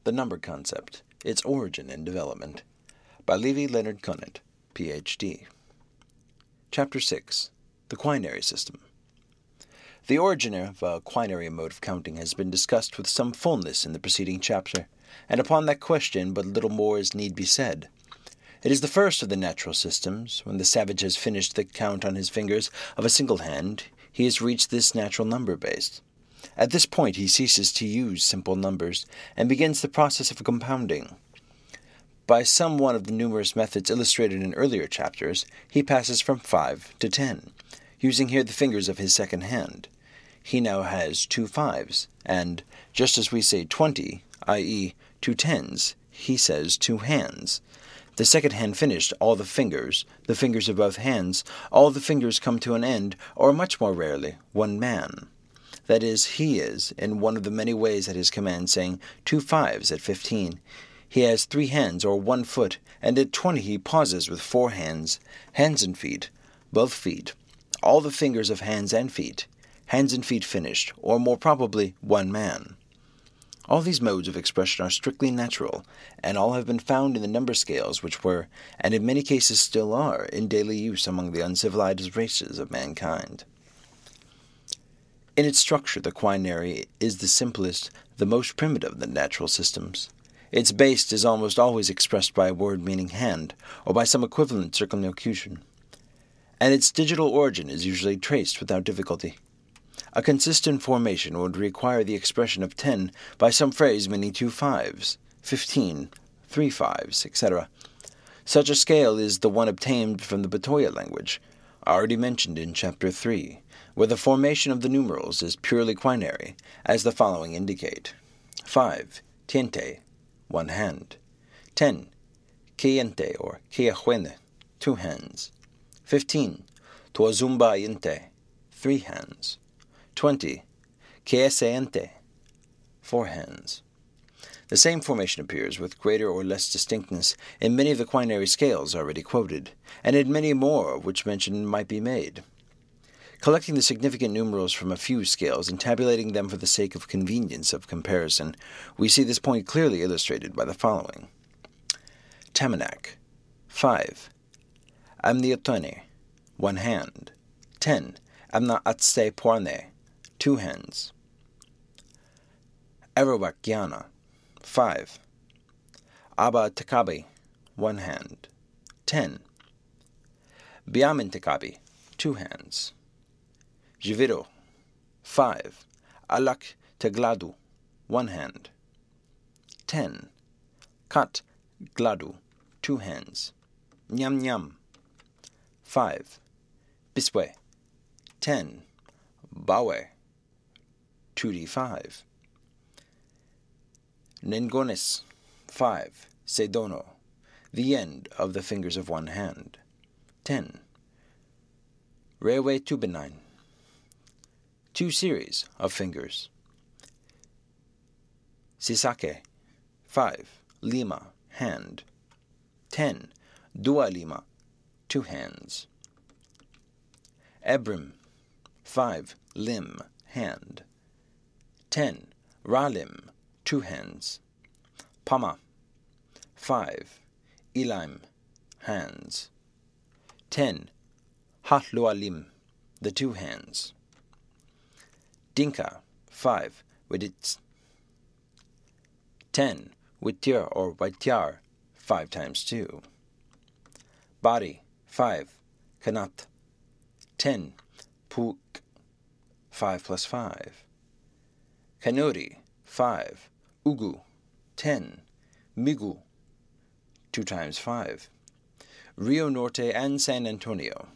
The Number Concept, Its Origin and Development, by Levi Leonard Conant, Ph.D. Chapter 6. The Quinary System. The origin of a quinary mode of counting has been discussed with some fullness in the preceding chapter, and upon that question but little more as need be said. It is the first of the natural systems. When the savage has finished the count on his fingers of a single hand, he has reached this natural number base. At this point he ceases to use simple numbers, and begins the process of compounding. By some one of the numerous methods illustrated in earlier chapters, he passes from 5 to 10, using here the fingers of his second hand. He now has 2 5s, and, just as we say 20, i.e., 2 10s, he says 2 hands. The second hand finished, all the fingers of both hands, all the fingers come to an end, or much more rarely, one man. That is, he is, in one of the many ways at his command, saying 2 5s at 15. He has 3 hands, or 1 foot, and at 20 he pauses with 4 hands and feet, both feet, all the fingers of hands and feet finished, or more probably, one man. All these modes of expression are strictly natural, and all have been found in the number scales which were, and in many cases still are, in daily use among the uncivilized races of mankind. In its structure, the quinary is the simplest, the most primitive of the natural systems. Its base is almost always expressed by a word meaning hand, or by some equivalent circumlocution, and its digital origin is usually traced without difficulty. A consistent formation would require the expression of 10 by some phrase meaning 2 5s, 15, 3 5s, etc. Such a scale is the one obtained from the Batoya language, already mentioned in Chapter 3, where the formation of the numerals is purely quinary, as the following indicate. 5. Tiente, 1 hand. 10. Queyente or queyahuene, 2 hands. 15. Tuazumba yente, 3 hands. 20. Queyaseente, 4 hands. The same formation appears with greater or less distinctness in many of the quinary scales already quoted, and in many more of which mention might be made. Collecting the significant numerals from a few scales and tabulating them for the sake of convenience of comparison, we see this point clearly illustrated by the following. Tamanac, 5. Amniotone, 1 hand. 10. Amna atse porne, 2 hands. Arawakiana, 5. Aba Takabi, 1 hand. 10. Biamin Takabi, 2 hands. Jiviro, 5. Alak Tegladu, 1 hand. 10. Kat Gladu, 2 hands. Nyam Nyam, 5. Biswe, 10. Bawe, 2d5. Nengones, 5. Sedono, the end of the fingers of 1 hand. 10. Rewe Tubenine, 2 series of fingers. Sisake, 5. Lima, hand. 10. Dua Lima, 2 hands. Ebrim, 5. Lim, hand. 10. Ralim, 2 hands. Pama, 5. Ilaim, hands. 10. Hatlualim, the 2 hands. Dinka, 5. Widits. 10. Wityar or Waityar, 5 times 2. Bari, 5. Kanat. 10. Puk, 5 plus 5. Kanuri, 5. Ugu, 10. Migu, 2 times 5. Rio Norte and San Antonio.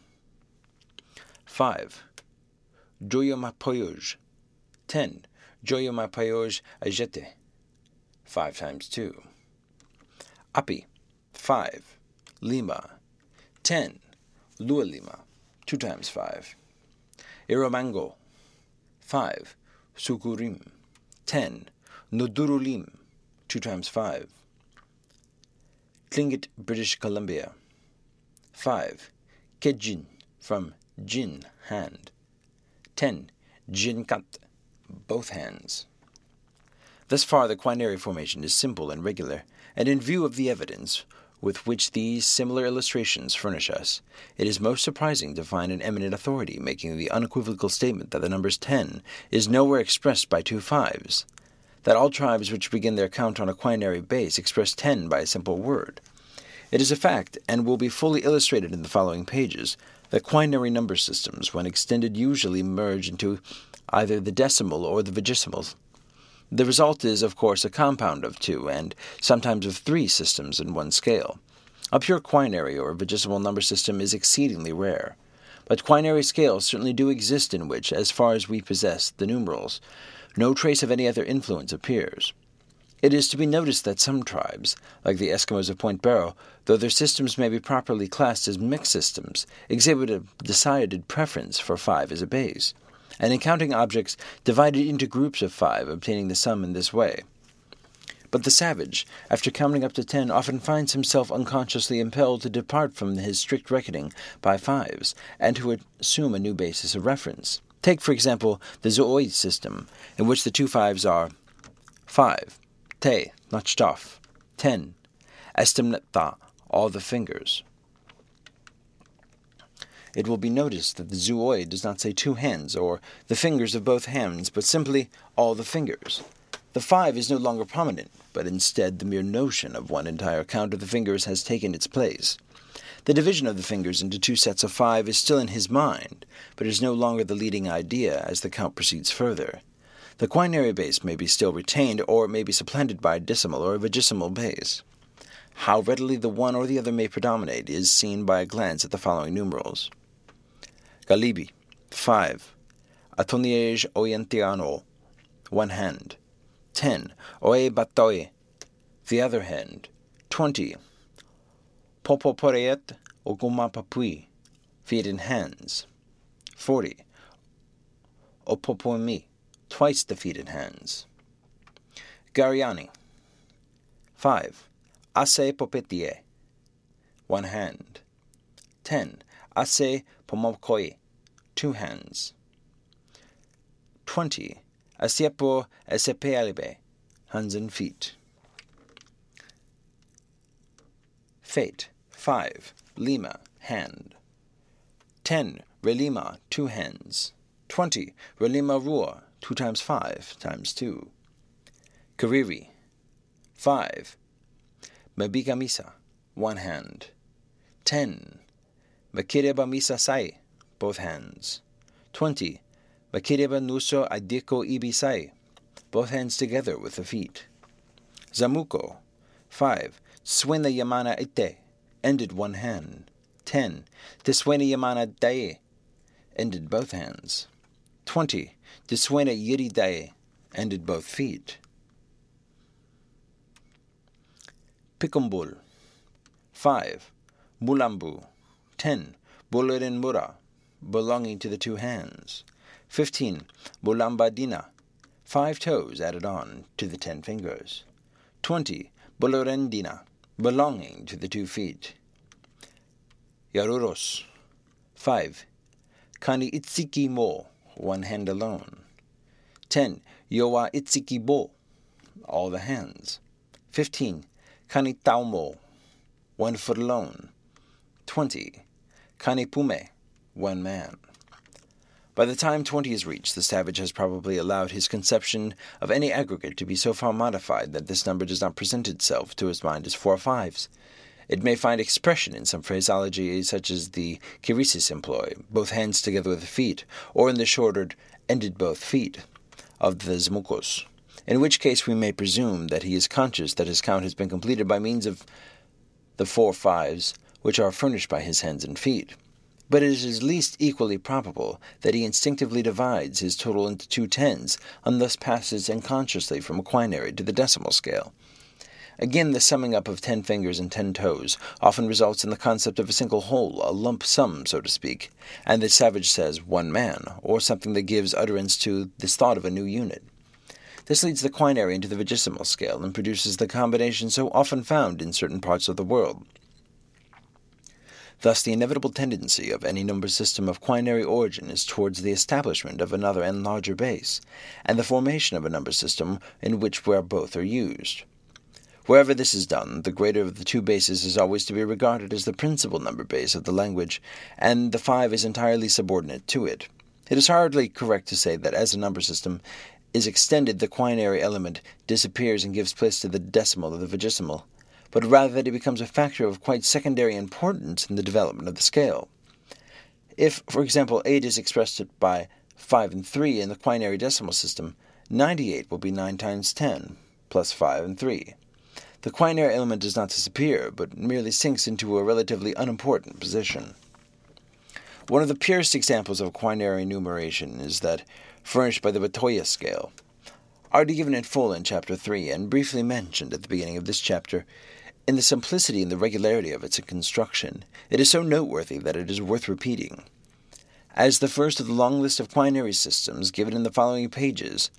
5. Joyamapoyoj, 10. Joyamapoyoj Ajete, 5 times 2. Api, 5. Lima, 10. Lua Lima, 2 times 5. Iramango, 5. Sukurim, 10. Nodurulim, 2 times 5. Tlingit, British Columbia. 5. Kejin, from Jin, hand. 10. Jinkat, both hands. Thus far, the quinary formation is simple and regular, and in view of the evidence with which these similar illustrations furnish us, it is most surprising to find an eminent authority making the unequivocal statement that the numbers 10 is nowhere expressed by two fives, that all tribes which begin their count on a quinary base express 10 by a simple word. It is a fact, and will be fully illustrated in the following pages, that quinary number systems, when extended, usually merge into either the decimal or the vigissimals. The result is, of course, a compound of two, and sometimes of three systems in one scale. A pure quinary or vigisimal number system is exceedingly rare, but quinary scales certainly do exist in which, as far as we possess the numerals, no trace of any other influence appears. It is to be noticed that some tribes, like the Eskimos of Point Barrow, though their systems may be properly classed as mixed systems, exhibit a decided preference for 5 as a base, and in counting objects divided into groups of 5, obtaining the sum in this way. But the savage, after counting up to 10, often finds himself unconsciously impelled to depart from his strict reckoning by 5s, and to assume a new basis of reference. Take, for example, the Zooid system, in which the two 5s are 5, te, notched off, 10, estimnetta, all the fingers. It will be noticed that the Zooid does not say 2 hands, or the fingers of both hands, but simply all the fingers. The 5 is no longer prominent, but instead the mere notion of one entire count of the fingers has taken its place. The division of the fingers into 2 sets of 5 is still in his mind, but is no longer the leading idea as the count proceeds further. The quinary base may be still retained, or it may be supplanted by a decimal or a vigisimal base. How readily the one or the other may predominate is seen by a glance at the following numerals. Galibi, 5. Atoniej Oyentiano, 1 hand. 10. Oe Batoe, the other hand. 20. Popoporeet Ogumapapui, feet and hands. 40. Opopomi, twice the feet and hands. Gariani, 5. Ase Popetie, 1 hand. 10. Ase Pomokoi, 2 hands. 20. Asiepo Esepealibe, hands and feet. Fate, 5. Lima, hand. 10. Relima, 2 hands. 20. Relima Rua, 2 times 5 times 2. Kariri, 5. Mebigamisa, 1 hand. 10. Makireba Misa Sai, both hands. 20. Makireba Nuso Adiko Ibisai, both hands together with the feet. Zamuko, 5. Tswena Yamana Ite, ended 1 hand. 10. Tiswena Yamana Dae, ended both hands. 20. Tiswena Yiri Dae, ended both feet. Pikumbul, 5. Mulambu, 10. Bulurin Mura, belonging to the 2 hands. 15. Bulambadina, 5 toes added on to the 10 fingers. 20. Bulurendina, belonging to the 2 feet. Yaruros, 5. Kani Itsiki Mo, 1 hand alone. 10. Yowa Itsiki Bo, all the hands. 15. Kani Taumo, 1 foot alone. 20. Kani Pume, 1 man. By the time 20 is reached, the savage has probably allowed his conception of any aggregate to be so far modified that this number does not present itself to his mind as 4 5s. It may find expression in some phraseology such as the Kirisis employ, both hands together with the feet, or in the shortened ended both feet of the Zmukos, in which case we may presume that he is conscious that his count has been completed by means of the 4 5s which are furnished by his hands and feet. But it is at least equally probable that he instinctively divides his total into 2 10s, and thus passes unconsciously from a quinary to the decimal scale. Again, the summing up of 10 fingers and 10 toes often results in the concept of a single whole, a lump sum, so to speak, and the savage says 1 man, or something that gives utterance to this thought of a new unit. This leads the quinary into the vigisimal scale and produces the combination so often found in certain parts of the world. Thus, the inevitable tendency of any number system of quinary origin is towards the establishment of another and larger base, and the formation of a number system in which where both are used. Wherever this is done, the greater of the two bases is always to be regarded as the principal number base of the language, and the 5 is entirely subordinate to it. It is hardly correct to say that as a number system is extended, the quinary element disappears and gives place to the decimal or the vigesimal, but rather that it becomes a factor of quite secondary importance in the development of the scale. If, for example, 8 is expressed by 5 and 3 in the quinary decimal system, 98 will be 9 times 10, plus 5 and 3. The quinary element does not disappear, but merely sinks into a relatively unimportant position. One of the purest examples of quinary numeration is that furnished by the Batoya scale, already given in full in Chapter 3 and briefly mentioned at the beginning of this chapter. In the simplicity and the regularity of its construction, it is so noteworthy that it is worth repeating. As the first of the long list of quinary systems given in the following pages,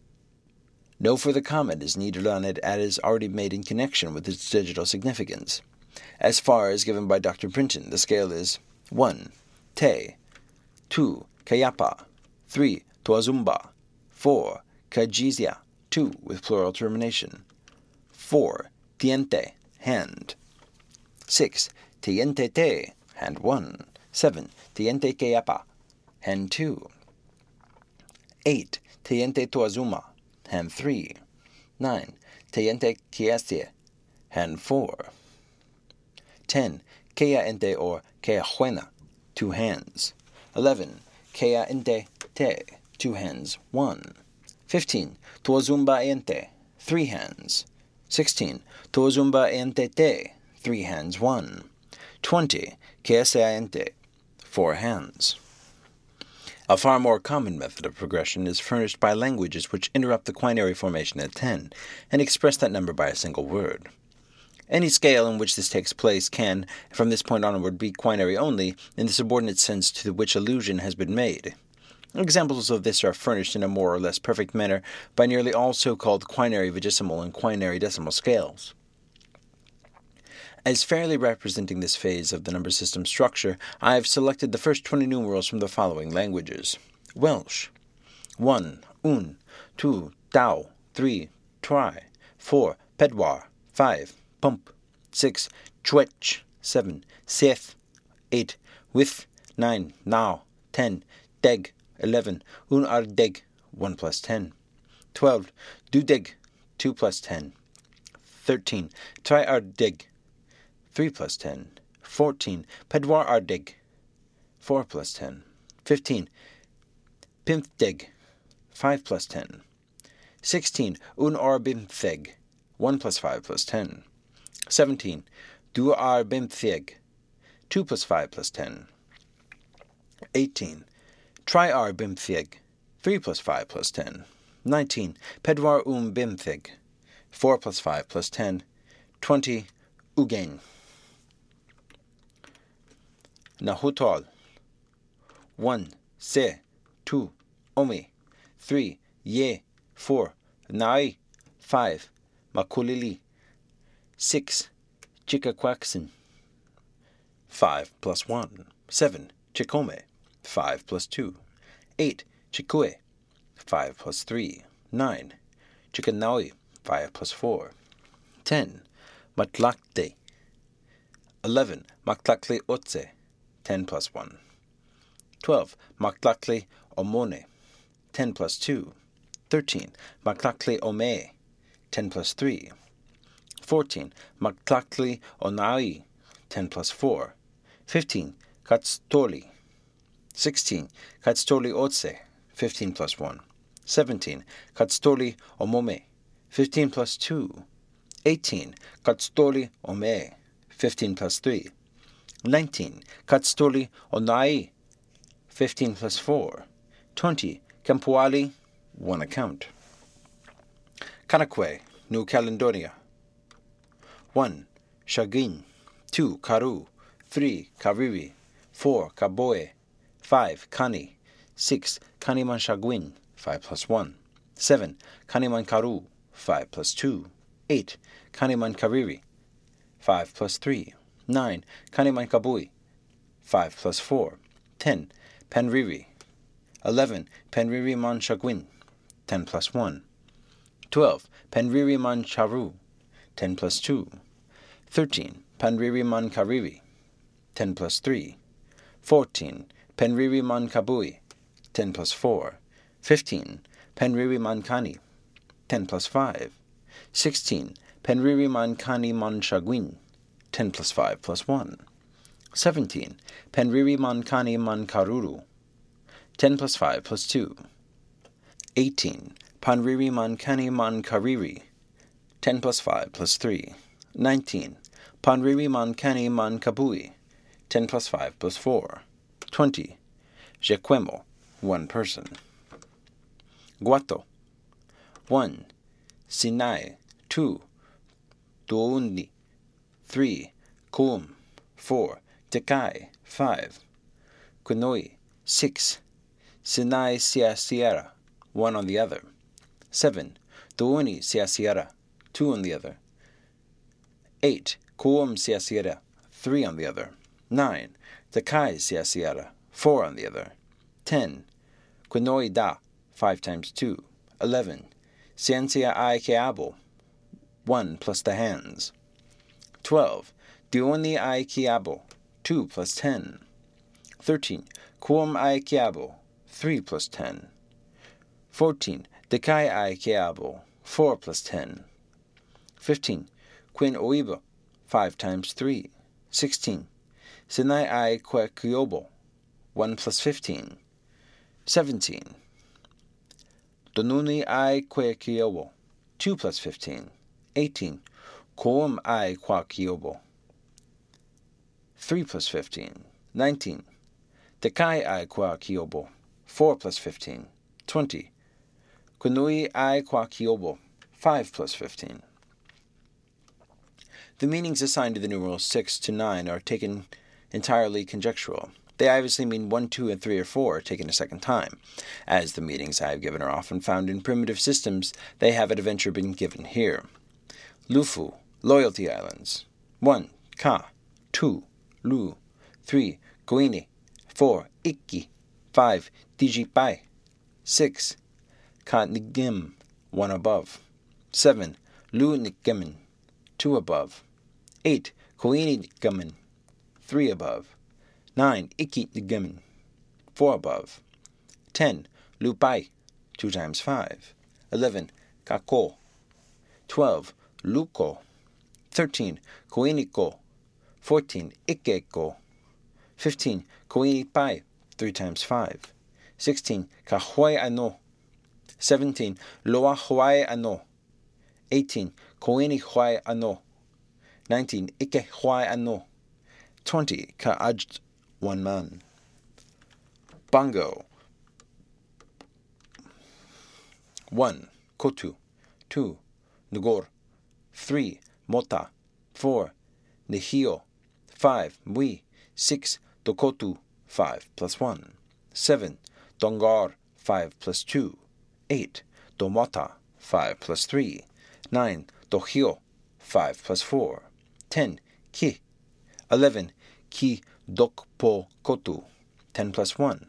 no further comment is needed on it as already made in connection with its digital significance. As far as given by Dr. Brinton, the scale is 1. Te, 2. Kayapa, 3. Tuazumba, 4. Kajizia, 2 with plural termination, 4. Tiente, hand, 6. Tiente te, hand 1, 7. Tiente Kayapa, hand 2, 8. Tiente Tuazuma, hand 3, 9. Tiente Kiestie, hand 4, 10. Kea ente or Kea Huena, 2 hands, 11. Kea ente te, 2 hands, 1. 15. Tuazumba ente, 3 hands. 16. Tuazumba ente te, 3 hands, 1. 20. Keesea ente, 4 hands. A far more common method of progression is furnished by languages which interrupt the quinary formation at 10 and express that number by a single word. Any scale in which this takes place can, from this point onward, be quinary only in the subordinate sense to which allusion has been made. Examples of this are furnished in a more or less perfect manner by nearly all so-called quinary vigesimal and quinary decimal scales. As fairly representing this phase of the number system structure, I have selected the first 20 numerals from the following languages. Welsh: 1. Un, 2. Tau, 3. Try, 4. Pedwar, 5. Pump, 6. Chwech, 7. Seth, 8. With, 9. Now, 10. Deg, 11. Un ar deg, 1 plus 10. 12. Dudeg, 2 plus 10. 13. Try ar deg, 3 plus 10. 14. Pedwar ar deg, 4 plus 10. 15. Pimtheg, 5 plus 10. 16. Un ar bimtheg, 1 plus 5 plus 10. 17. Du ar bimtheg, 2 plus 5 plus 10. 18. Try ar bimtheg, 3 plus 5 plus 10. 19. Pedwar bimtheg, 4 plus 5 plus 10. 20. Ugain. Nahutol: 1. Se, 2. Omi, 3. Ye, 4. Nai, 5. Makulili, 6. Chikaquaxin, 5 plus 1. 7. Chikome, 5 plus 2. 8. Chikue, 5 plus 3. 9. Chikanaui, 5 plus 4. 10. Matlakte. 11. Matlakle otse, 10 plus 1. 12. Matlakle omone, 10 plus 2. 13. Matlakle ome, 10 plus 3. 14. Matlakle onai, 10 plus 4. 15. Katstoli. 16. Katstoli otse, 15 plus 1. 17. Katstoli omome, 15 plus 2. 18. Katstoli ome, 15 plus 3. 19. Katstoli onai, 15 plus 4. 20. Kampuali, 1 account. Kanakwe, New Caledonia. 1. Shagin, 2. Karu, 3. Kariri, 4. Kaboe, 5. Kani, 6. Kaniman Shagwin, 5 plus 1. 7. Kaniman Karu, 5 plus 2. 8. Kaniman Kariri, 5 plus 3. 9. Kaniman Kabui, 5 plus 4. 10. Panriri. 11. Panriri man chagwin. 10 plus 1. 12. Panriri man charu. 10 plus 2. 13. Panriri man kariri. 10 plus 3. 14. Panriri man kabui. 10 plus 4. 15. Panriri man kani. 10 plus 5. 16. Panriri man kani man chagwin. 10 plus 5 plus 1. 17. Panriri man kani man karuru. 10 plus 5 plus 2. 18. Panriri man kani man kariri. 10 plus 5 plus 3. 19. Panriri man kani man kabui. 10 plus 5 plus 4. 20. Jequemo, 1 person. Guato. 1. Sinai. 2. Tuundi. 3. Kuum. 4. Tekai. 5. Kunoi. 6. Sinai Sierra, 1 on the other. 7. Tuuni Sierra, 2 on the other. 8. Kuum Sierra, 3 on the other. 9. Tekai Sierra, 4 on the other. 10. Kunoi Da, 5 times 2. 11. Ciencia I Keabo, 1 plus the hands. 12. Dioni I Kiabo, 2 plus 10. 13. Kuum I Kiabo, 3 plus 10. 14. Dekai I Kiabo, 4 plus 10. 15. Quin Oibo, 5 times 3. 16. Sinai I Kwekiobo, 1 plus 15. 17. Donuni I Kwekiobo, 2 plus 15. 18. Koum I Kwakiobo, 3 plus 15. 19. Dekai I Kwakiobo, 4 plus 15. 20. Kunui I Kwakiobo, 5 plus 15. The meanings assigned to the numerals 6 to 9 are taken entirely conjectural. They obviously mean 1, 2, and 3 or 4 taken a second time. As the meanings I have given are often found in primitive systems, they have at a venture been given here. Lufu, Loyalty Islands. 1. Ka. 2. Lu. 3. Koini. 4. Ikki. 5. Dijipai. 6. Ka Nigim, 1 above. 7. Lu Nigemin, 2 above. 8. Koini Nigemin, 3 above. 9. Ikki Nigemin, 4 above. 10. Lupai, 2 times 5. 11. Kako. 12. Luko. 13. Koiniko. 14. Ikeko. 15. Koinipai, 3 times 5. 16. Kahuai ano. 17. Loa huai ano. 18. Koini huai ano. 19. Ike huai ano. 20. Ka'aj, 1 man. Bongo. 1. Kotu. 2. Nugor. 3. Mota. 4. Nihio. 5. Mui. 6. Dokotu. 5 plus 1. 7. Dongar. 5 plus 2. 8. Domota. 5 plus 3. 9. Dohio. 5 plus 4. 10. Ki. 11. Ki dokpo kotu. 10 plus 1.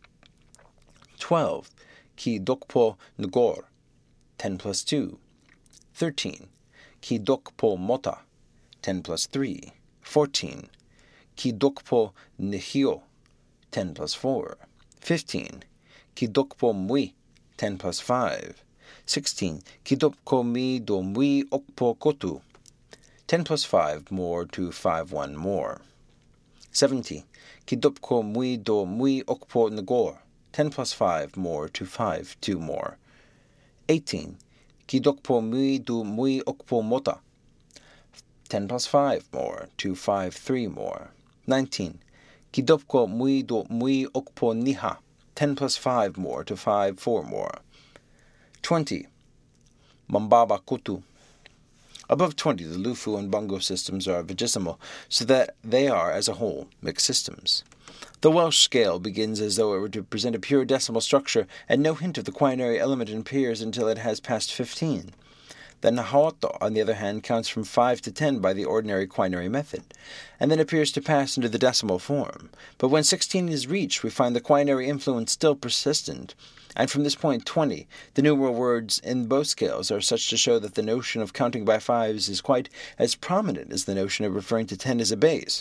12. Ki dokpo nugor. 10 plus 2. 13. Ki dokpo mota. 10 plus 3. 14. Ki dokpo nihio. 10 plus 4. 15. Ki dokpo mui. 10 plus 5. 16. Ki dokpo mi do mui okpo kotu. 10 plus 5 more to 5 1 more. 17. Ki dokpo mui do mui okpo nagor. 10 plus 5 more to 5 2 more. 18. Ki dokpo mui do mui okpo mota. 10 plus 5 more to 5 3 more. 19. Ki dokpo mui do mui okpo niha. 10 plus 5 more to 5 4 more. 20. Mambaba kutu. Above 20, the Lufu and Bongo systems are vigesimal, so that they are, as a whole, mixed systems. The Welsh scale begins as though it were to present a pure decimal structure, and no hint of the quinary element appears until it has passed 15. The Nahuatl, on the other hand, counts from 5 to 10 by the ordinary quinary method, and then appears to pass into the decimal form. But when 16 is reached, we find the quinary influence still persistent, and from this point 20, the numeral words in both scales are such to show that the notion of counting by fives is quite as prominent as the notion of referring to 10 as a base.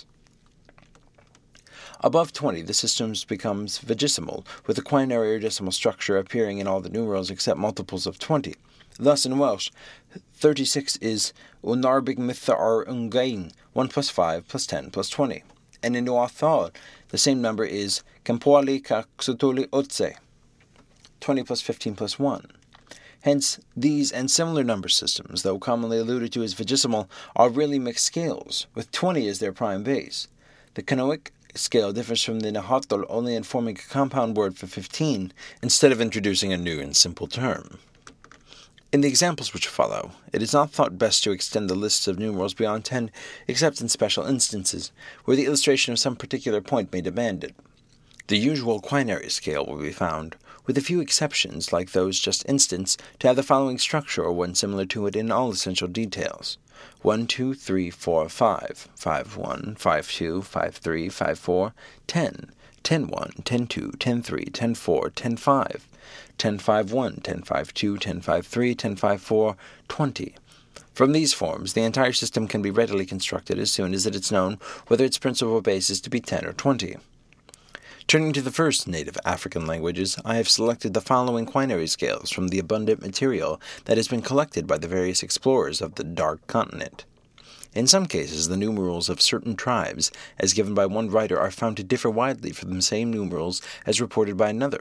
Above 20, the system becomes vigesimal, with the quinary or decimal structure appearing in all the numerals except multiples of 20. Thus, in Welsh, 36 is unarbig mitha ar ungain, 1 plus 5 plus 10 plus 20. And in Nuathal, the same number is campoali ka xutuli otse, 20 plus 15 plus 1. Hence, these and similar number systems, though commonly alluded to as vigesimal, are really mixed scales, with 20 as their prime base. The Canoic scale differs from the Nahuatl only in forming a compound word for 15, instead of introducing a new and simple term. In the examples which follow, it is not thought best to extend the lists of numerals beyond 10, except in special instances, where the illustration of some particular point may demand it. The usual quinary scale will be found, with a few exceptions like those just instanced, to have the following structure or one similar to it in all essential details: 1, 2, 3, 4, 5, 5, 1, 5, 2, 5, 3, 5, 4, 10, 10, 1, 10, 2, 10, 3, 10, 4, 10, 5, 10, 5, 1, 10, 5, 2, 10, 5, 3, 10, 5, 4, 20. From these forms, the entire system can be readily constructed as soon as it is known whether its principal base is to be 10 or 20. Turning to the first native African languages, I have selected the following quinary scales from the abundant material that has been collected by the various explorers of the Dark Continent. In some cases, the numerals of certain tribes, as given by one writer, are found to differ widely from the same numerals as reported by another.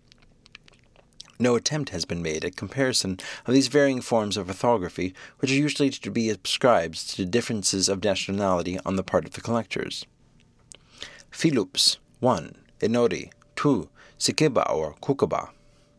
No attempt has been made at comparison of these varying forms of orthography, which are usually to be ascribed to differences of nationality on the part of the collectors. Philups, 1. Inori, 2. Sikiba or Kukaba.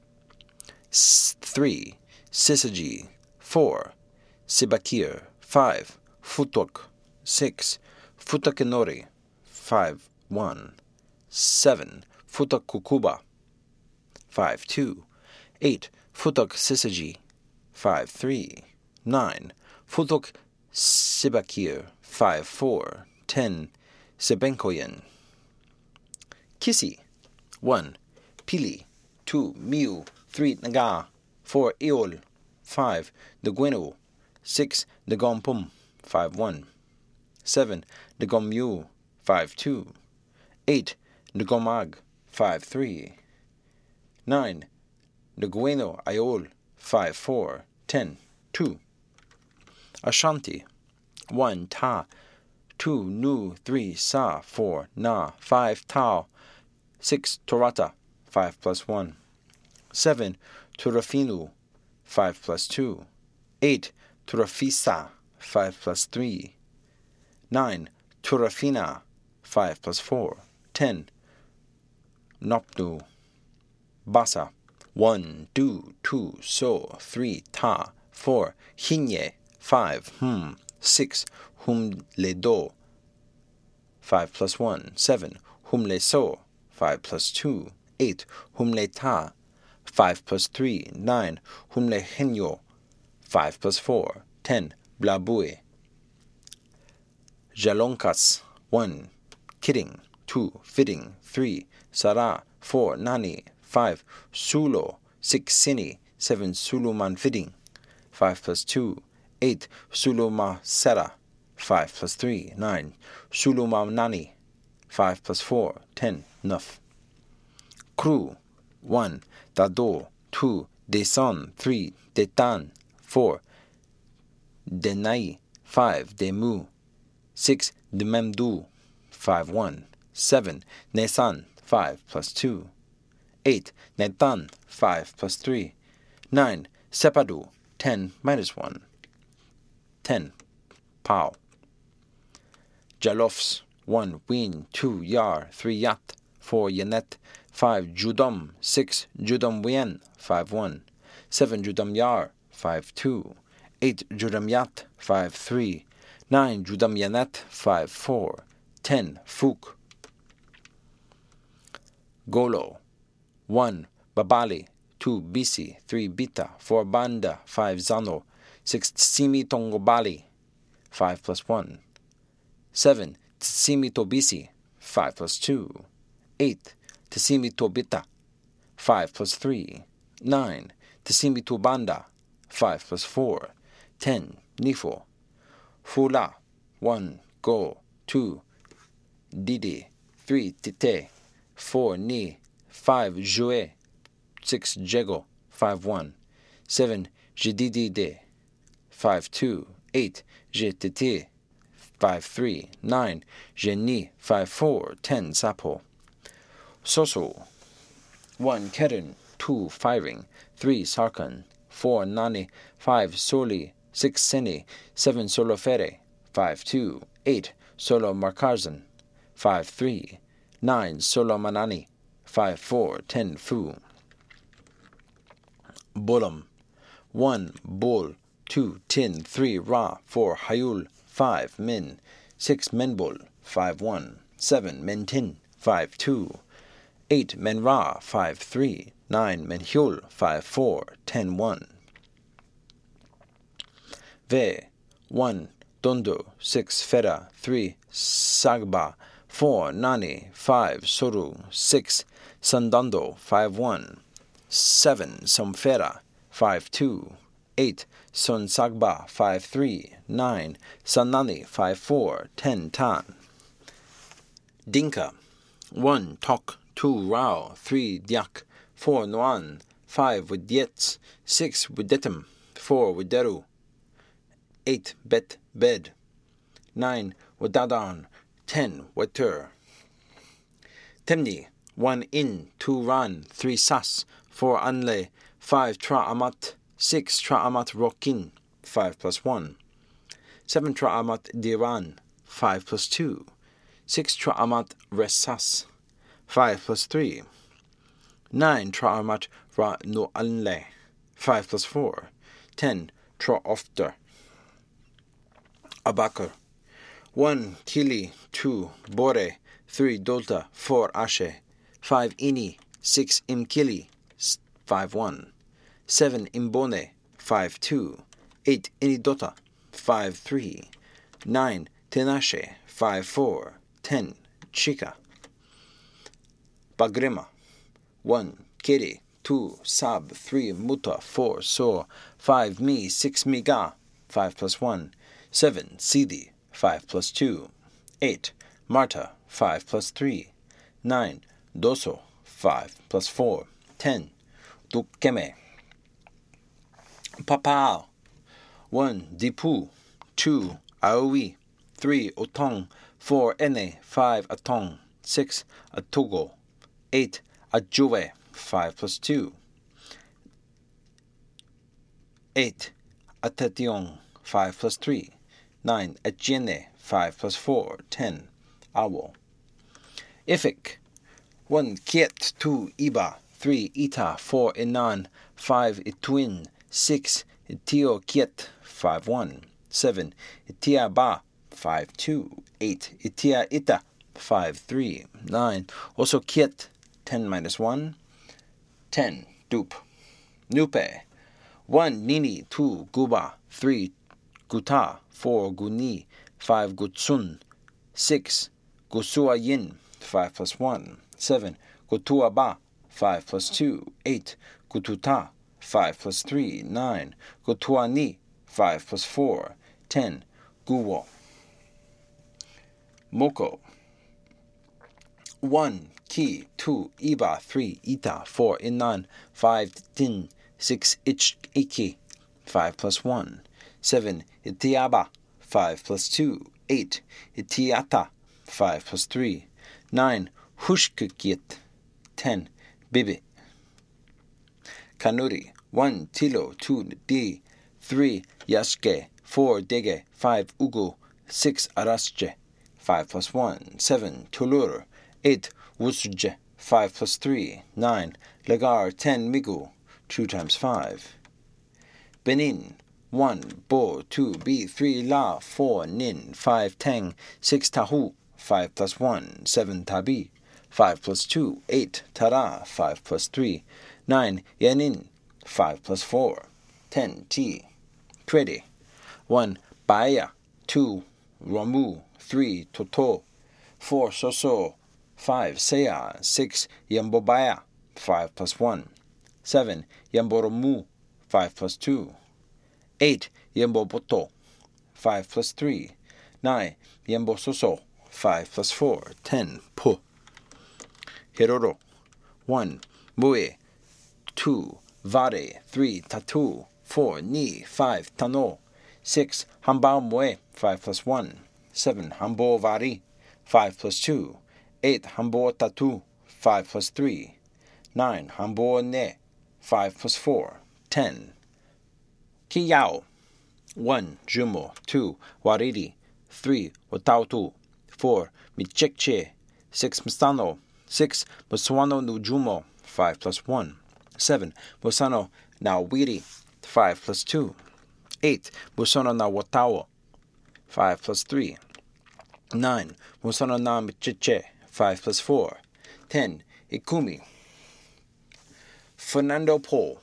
3. Sisagi, 4. Sibakir, 5. Futok, 6. Futok Inori, 5. 1. 7. Futok Kukuba, 5. 2. 8. Futok Sisagi, 5. 3. 9. Futok Sibakir, 5. 4. 10. Sebenkoyen. Kisi, 1. Pili, 2. Miu, 3. Naga, 4. Eol, 5. Degwenu, 6. Degompum, 5. 1. 7. Degomyu, 5. 2. 8. Degomag, 5. 3. 9. Degweno Ayol, 5. 4. 10. 2. Ashanti, 1. Ta, 2. Nu, 3. Sa, 4. Na, 5. Tao, 6. Torata, 5 plus 1. 7. Turafinu, 5 plus 2. 8. Turafisa, 5 plus 3. 9. Turafina, 5 plus 4. 10. Nopnu. Basa, 1. Du, 2. So, 3. Ta, 4. Hinye, 5. 6. Hum le do, 5 plus 1. 7. Hum le so, 5 plus 2. 8. Hum le ta, 5 plus 3. 9. Hum le henyo, 5 plus 4. 10. Blabue. Jalonkas, 1. Kidding, 2. Fitting, 3. Sara, 4. Nani, 5. Sulo, 6. Sini, 7. Suluman fitting, 5 plus 2. 8. Suluma sera, 5 plus 3. 9. Suluma nani, 5 plus 4. 10. Nuf. Kru, 1. Dado, 2. Deson, 3. Detan, 4. Denai, 5. Demu, 6. Dememdu, 5. 1. 7. Nesan, 5 plus 2. 8. Netan, 5 plus 3. 9. Sepadu, 10 minus 1. 10. Pau. Jalofs, 1. Ween, 2. Yar, 3. Yat, 4. Yanet, 5. Judom, 6. Judom Wien, 5. 1. 7. Judam Yar, 5. 2. 8. Judam Yat, 5. 3. 9. Judam Yanet, 5. 4. 10. Fuk. Golo, 1. Babali, 2. Bisi, 3. Bita, 4. Banda, 5. Zano, 6 tsimi tongobali, 5 plus 1. 7 tsimi tobisi, 5 plus 2. 8 tsimi tobita, 5 plus 3. 9 tsimi tobanda, 5 plus 4. 10 nifo. Fula, 1 go. 2 didi. 3 tite. 4 ni. 5 jouer. 6 jego, 5 1. 7 jididi de, 5 2. 8 je titi, 5 3. 9 je ni, 5 4. 10 sapo. Soso, 1 keren. 2 firing. 3 sarkan. 4 nani. 5 soli. 6 seni. 7 solo fere. 5 2. 8 solo markarzan. 5 3. 9 solo manani. 5 4. 10 fu. Bulam, 1 bol. 2 tin. 3 ra. 4 hayul. 5 min. 6 menbol. 5 1. 7 mentin. 5 2. 8 menra. 5 3. 9 menhyul. 5 4. 10 1. Ve, 1 dondo. 6 fera. 3 sagba. 4 nani. 5 soru. 6 sandando. 5 1. 7 somfera. 5 2. 8 son sagba. 5 3. 9 sanani. 5 4. 10 tan. Dinka, 1 tok. 2 rao. 3 dyak. 4 nuan. 5 with diets. 6 widetum. 4 wideru. 8 bet bed. 9 wadadan. 10 wetur. Temni, 1 in. 2 ran. 3 sas. 4 anle. 5 tra amat. 6 tra amat rokin. 5 plus 1. 7 tra amat diran. 5 plus 2. 6 tra amat resas. 5 plus 3. 9 tra amat ra no anle. 5 plus 4. 10 tra ofter. Abakar, 1 kili. 2 bore. 3 dolta. 4 ashe. 5 ini. 6 imkili. 5 1. 7 imbone. 5 2. 8 inidota. 5 3. 9 tenashe. 5 4. 10 chica. Bagrema, 1 kiri. 2 sab. 3 muta. 4 so. 5 mi. 6 miga. 5 plus 1. 7 sidi. 5 plus 2. 8 marta. 5 plus 3. 9 doso. 5 plus 4. 10 dukeme. Papao, 1 dipu. 2 aoi. 3 otong. 4 ene. 5 atong. 6 atogo. 8 ajuve. 5 plus 2. 8 atationg. 5 plus 3. 9 atiene. 5 plus 4. 10 awo. Ifik, 1 kiet. 2 iba. 3 ita. 4 inan. 5 ituin. 6 itio kiet. 5 1. 7 itia ba. 5 2. 8 itia ita. 5 3. 9 also kiet. 10 minus 1. 10 dup. Nupe, 1 nini. 2 guba. 3 guta. 4 guni. 5 gutsun. 6 gusua yin. 5 plus 1. 7 gutua ba. 5 plus 2. 8 gututa. 5 plus 3. 9 gutua ni. 5 plus 4. 10 guwo. Moko, 1 ki. 2 iba. 3 ita. 4 inan. 5 tin. 6 ich iki. 5 plus 1. 7 itiaba. 5 plus 2. 8 itiata. 5 plus 3. 9 hushkukit. 10 bibi. Kanuri, 1 tilo. 2 di. 3 yashke. 4 dege. 5 ugu. 6 arasje. 5 plus 1. 7 tulur. 8 wusje. 5 plus 3. 9 legar. 10 migu. 2 times 5. Benin, 1 bo. 2 b. 3 la. 4 nin. 5 teng. 6 tahu. 5 plus 1. 7 tabi. 5 plus 2. 8 tara. 5 plus 3. 9 yanin. 5 plus 4. 10 t. 20. 1. Baia. 2. Ramu. 3. Toto. 4. Soso. 5. Sea. 6. Yambobaya. 5 plus 1. 7. Yamboromu. 5 plus 2. 8. Yamboboto. 5 plus 3. 9. Yambososo. 5 plus 4. 10. Po. Hiroro. 1. Mue. 2. Vare. 3. Tatu. 4. Ni. 5. Tano. 6. Hambao mue. 5 plus 1. 7. Hambo vari. 5 plus 2. 8. Hambo tatu. 5 plus 3. 9. Hambo ne. 5 plus 4. 10. Kiyao. 1. Jumo. 2. Wariri. 3. Watautu. 4. Michekche. 6. Mistano. 6. Muswano no Jumo. 5 plus 1. 7. Musano na Wiri. 5 plus 2. 8. Musano na Watao. 5 plus 3. 9. Musano na Micheche. 5 plus 4. 10. Ikumi. Fernando Po.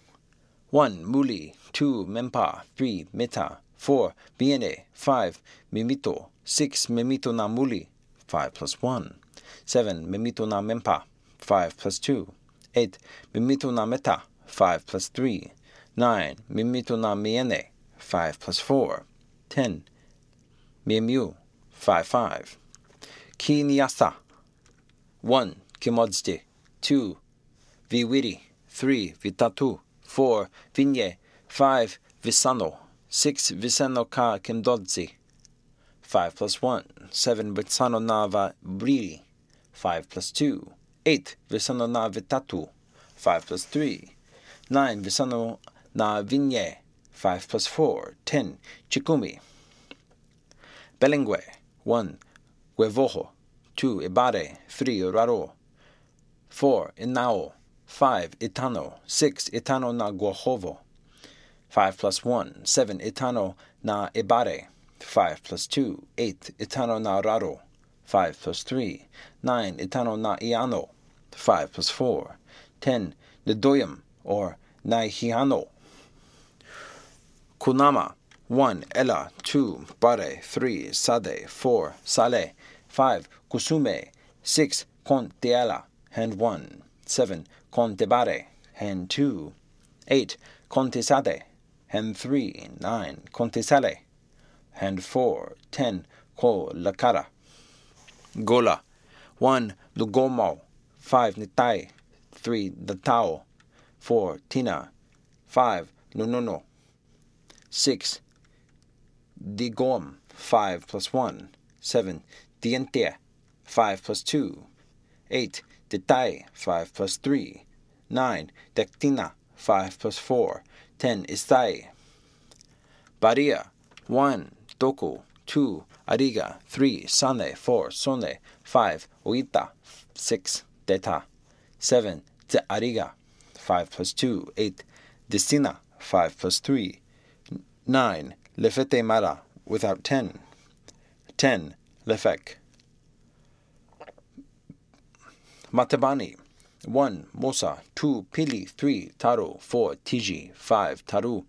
1. Muli. 2. Mempa. 3. Meta. 4. Viene. 5. Mimito. 6. Mimito na Muli. 5 plus 1. 7. Mimito na Mempa. 5 plus 2. 8. Mimito na Meta. 5 plus 3. 9. Mimito na Miene. 5 plus 4. 10. Miemu. 5. Ki niasa. 1. Kimodste. 2. Viwiri. 3. Vitatu. 4. Vinye. 5. Visano. 6. Visano ka Kimdodzi. 5 plus 1. 7. Visano na Brili. 5 plus 2. 8. Visano na Vitatu. 5 plus 3. 9. Visano na Vinye. 5 plus 4. 10. Chikumi. Belingue. 1. Huevojo. 2. Ibare. 3. Raro. 4. Inao. 5. Itano. 6. Itano na Guajovo. 5 plus 1. 7. Itano na Ibare. 5 plus 2. 8. Itano na Raro. 5 plus 3. 9. Itano na Iano. 5 plus 4. 10. Nedoyam or Naihiano. Kunama. 1. Ella. 2. Bare. 3. Sade. 4. Sale. 5. Kusume. 6. Conteala. Hand 1. 7. Contebare. Hand 2. 8. Contesade. Hand 3. 9. Contesale. Hand 4. 10. Ko lakara. Gola. 1. Lugomo. 5. Nitai. 3. Datao. 4. Tina. 5. Nunono. 6. Digom. 5 plus 1. 7. Diente. 5 plus 2. 8. Detai. 5 plus 3. 9. Dectina. 5 plus 4. 10. Istai. Baria. 1. Doku. 2. Ariga. 3. Sane. 4. Sone. 5. Oita. 6. Deta. 7. De Ariga. 5 plus 2. 8. Destina. 5 plus 3. 9. Lefete Mara. Without 10. 10. Lefek. Matabani. 1. Mosa. 2. Pili. 3. Taro. 4. Tiji. 5. Taru.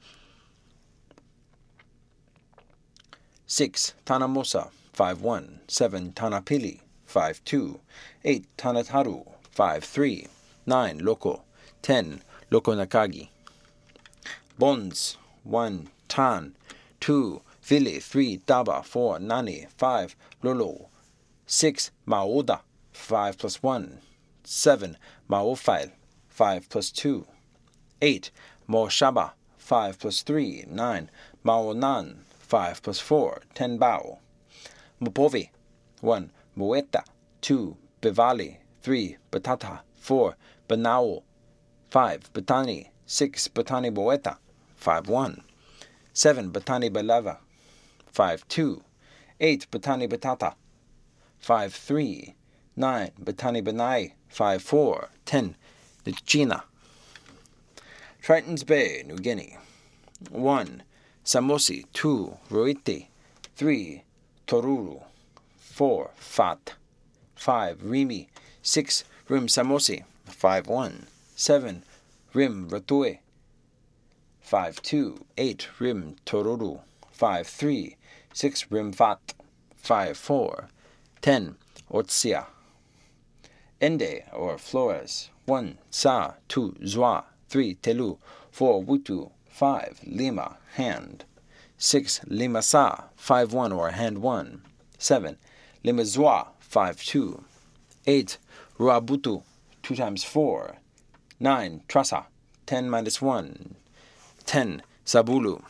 6. Tanamosa. 5. 1. 7. Tanapili. 5. 2. 8. Tanataru. 5. 3. 9. Loko. 10. Loko Nakagi. Bonds. 1. Tan. 2. Vili. 3. Daba. 4. Nani. 5. Lolo. 6. Maoda. 5 plus 1. 7. Maofail. 5 plus 2. 8. Moshaba. 5 plus 3. 9. Maonan. 5 plus 4. 10 Bao. Mupovi. 1. Mueta. 2. Bivali. 3. Batata. 4. Banao. 5. Batani. 6. Batani Boeta. 5 1. 7. Batani Balava. 5 2. 8. Batani Batata. 5 3. 9. Batani Banai. 5 4. 10. The China. Triton's Bay, New Guinea. 1. Samosi. 2. Ruiti. 3. Toruru. 4. Fat. 5. Rimi. 6. Rim Samosi. 5 1. 7. Rim Ratue. 5-2, 8 rim toruru, 5-3, 6 rim vat, 5-4, 10 otsia. Ende or Flores, 1 sa, 2 zwa, 3 telu, 4 wutu, 5 lima, hand, 6 lima sa, 5-1 or hand 1, 7 lima zwa, 5-2, 8 ruabutu, 2 times 4, 9 trasa, 10 minus 1, 10 sabulu.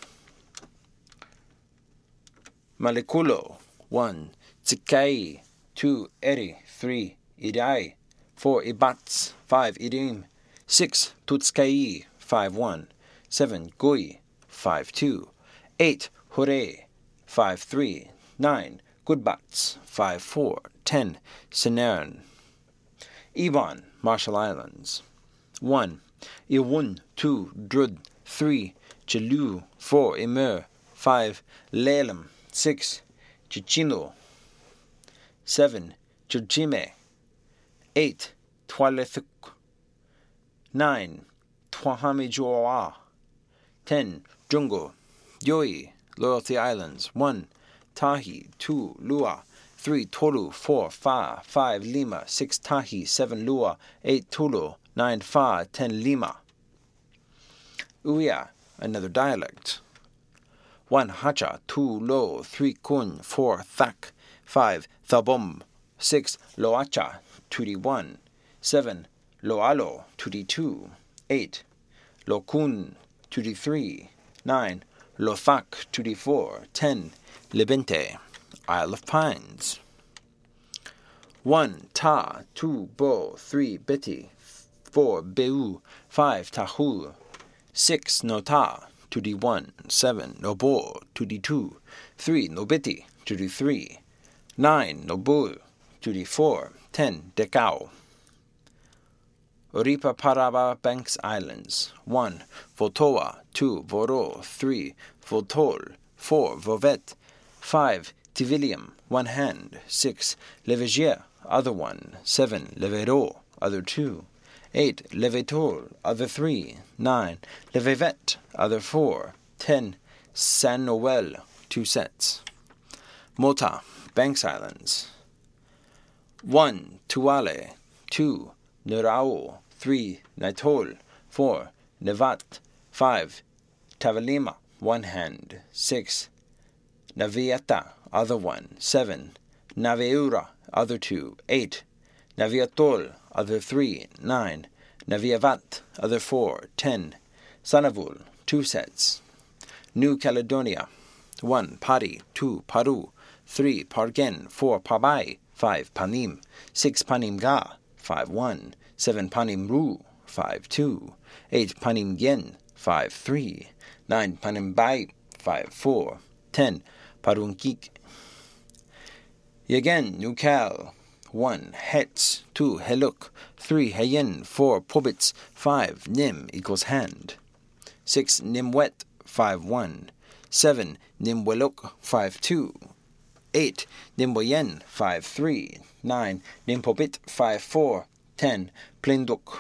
Malikulo, 1 tsikai, 2 eri, 3 idai, 4 ibats, 5 idim, 6 tutskai, 5-1, 7 gui, 5-2, 8 hure, 5-3, 9 goodbats, 5-4, 10 Sinern. Iban, Marshall Islands, 1 Iwun, 2 Drud, 3 Chilu, 4 Imer, 5 Lelem, 6 Chichino, 7 Churchime, 8 Tualethuk, 9 Twahamijoa, 10 Jungo, Yoi, Loyalty Islands, 1 Tahi, 2 Lua, 3 Tolu, 4 Fa, 5 Lima, 6 Tahi, 7 Lua, 8 Tulu, 9 Fa, 10 Lima. Uya, another dialect. 1 Hacha, 2 Lo, 3 Kun, 4 Thak, 5 Thabum, 6 Loacha, 2D1, 7 Loalo, 2D2, 8 Lokun, 2D3, 9 Lothak, 2D4, 10 Libente, Isle of Pines. 1 Ta, 2 Bo, 3 Beti, 4 Beu, 5 Tahu, 6 Nota, 2D1, 7 Nobo, 2D2, 3 Nobiti, 2D3, 9 Nobu, 2D4, 10 Decau. Oripa Paraba Banks Islands, 1 Votoa, 2 Voro, 3 Votol, 4 Vovet, 5 Tivilium, 1 hand, 6 Levegier, other 1, 7 Levero, other 2, 8 Levetol, other 3, 9 Levevet, other 4, 10 San Noel, 2 sets. Mota, Banks Islands, 1 Tuale, 2 Nurao, 3 Naitol, 4 Nevat, 5 Tavalima, 1 hand, 6 Navieta, other 1, 7 Naveura, other 2, 8 Naviatol, other 3, 9 Naviavat, other 4, 10 Sanavul, 2 sets. New Caledonia, 1 Pari, 2 Paru, 3 Pargen, 4 Pabai, 5 Panim, 6 Panimga, 5-1, 7 Panimru, 5-2, 8 Panimgen, 5-3, 9 Panimbai, 5-4, 10 Parunkik. Again, New Cal, 1 Hetz, 2 Heluk, 3 Heyen, 4 Pobits, 5 Nim equals hand, 6 Nimwet, 5-1, 7 Nimweluk, 5-2, 8 Nimboyen, 5-3, 9 Nimpobit, 5-4, 10 Plinduk.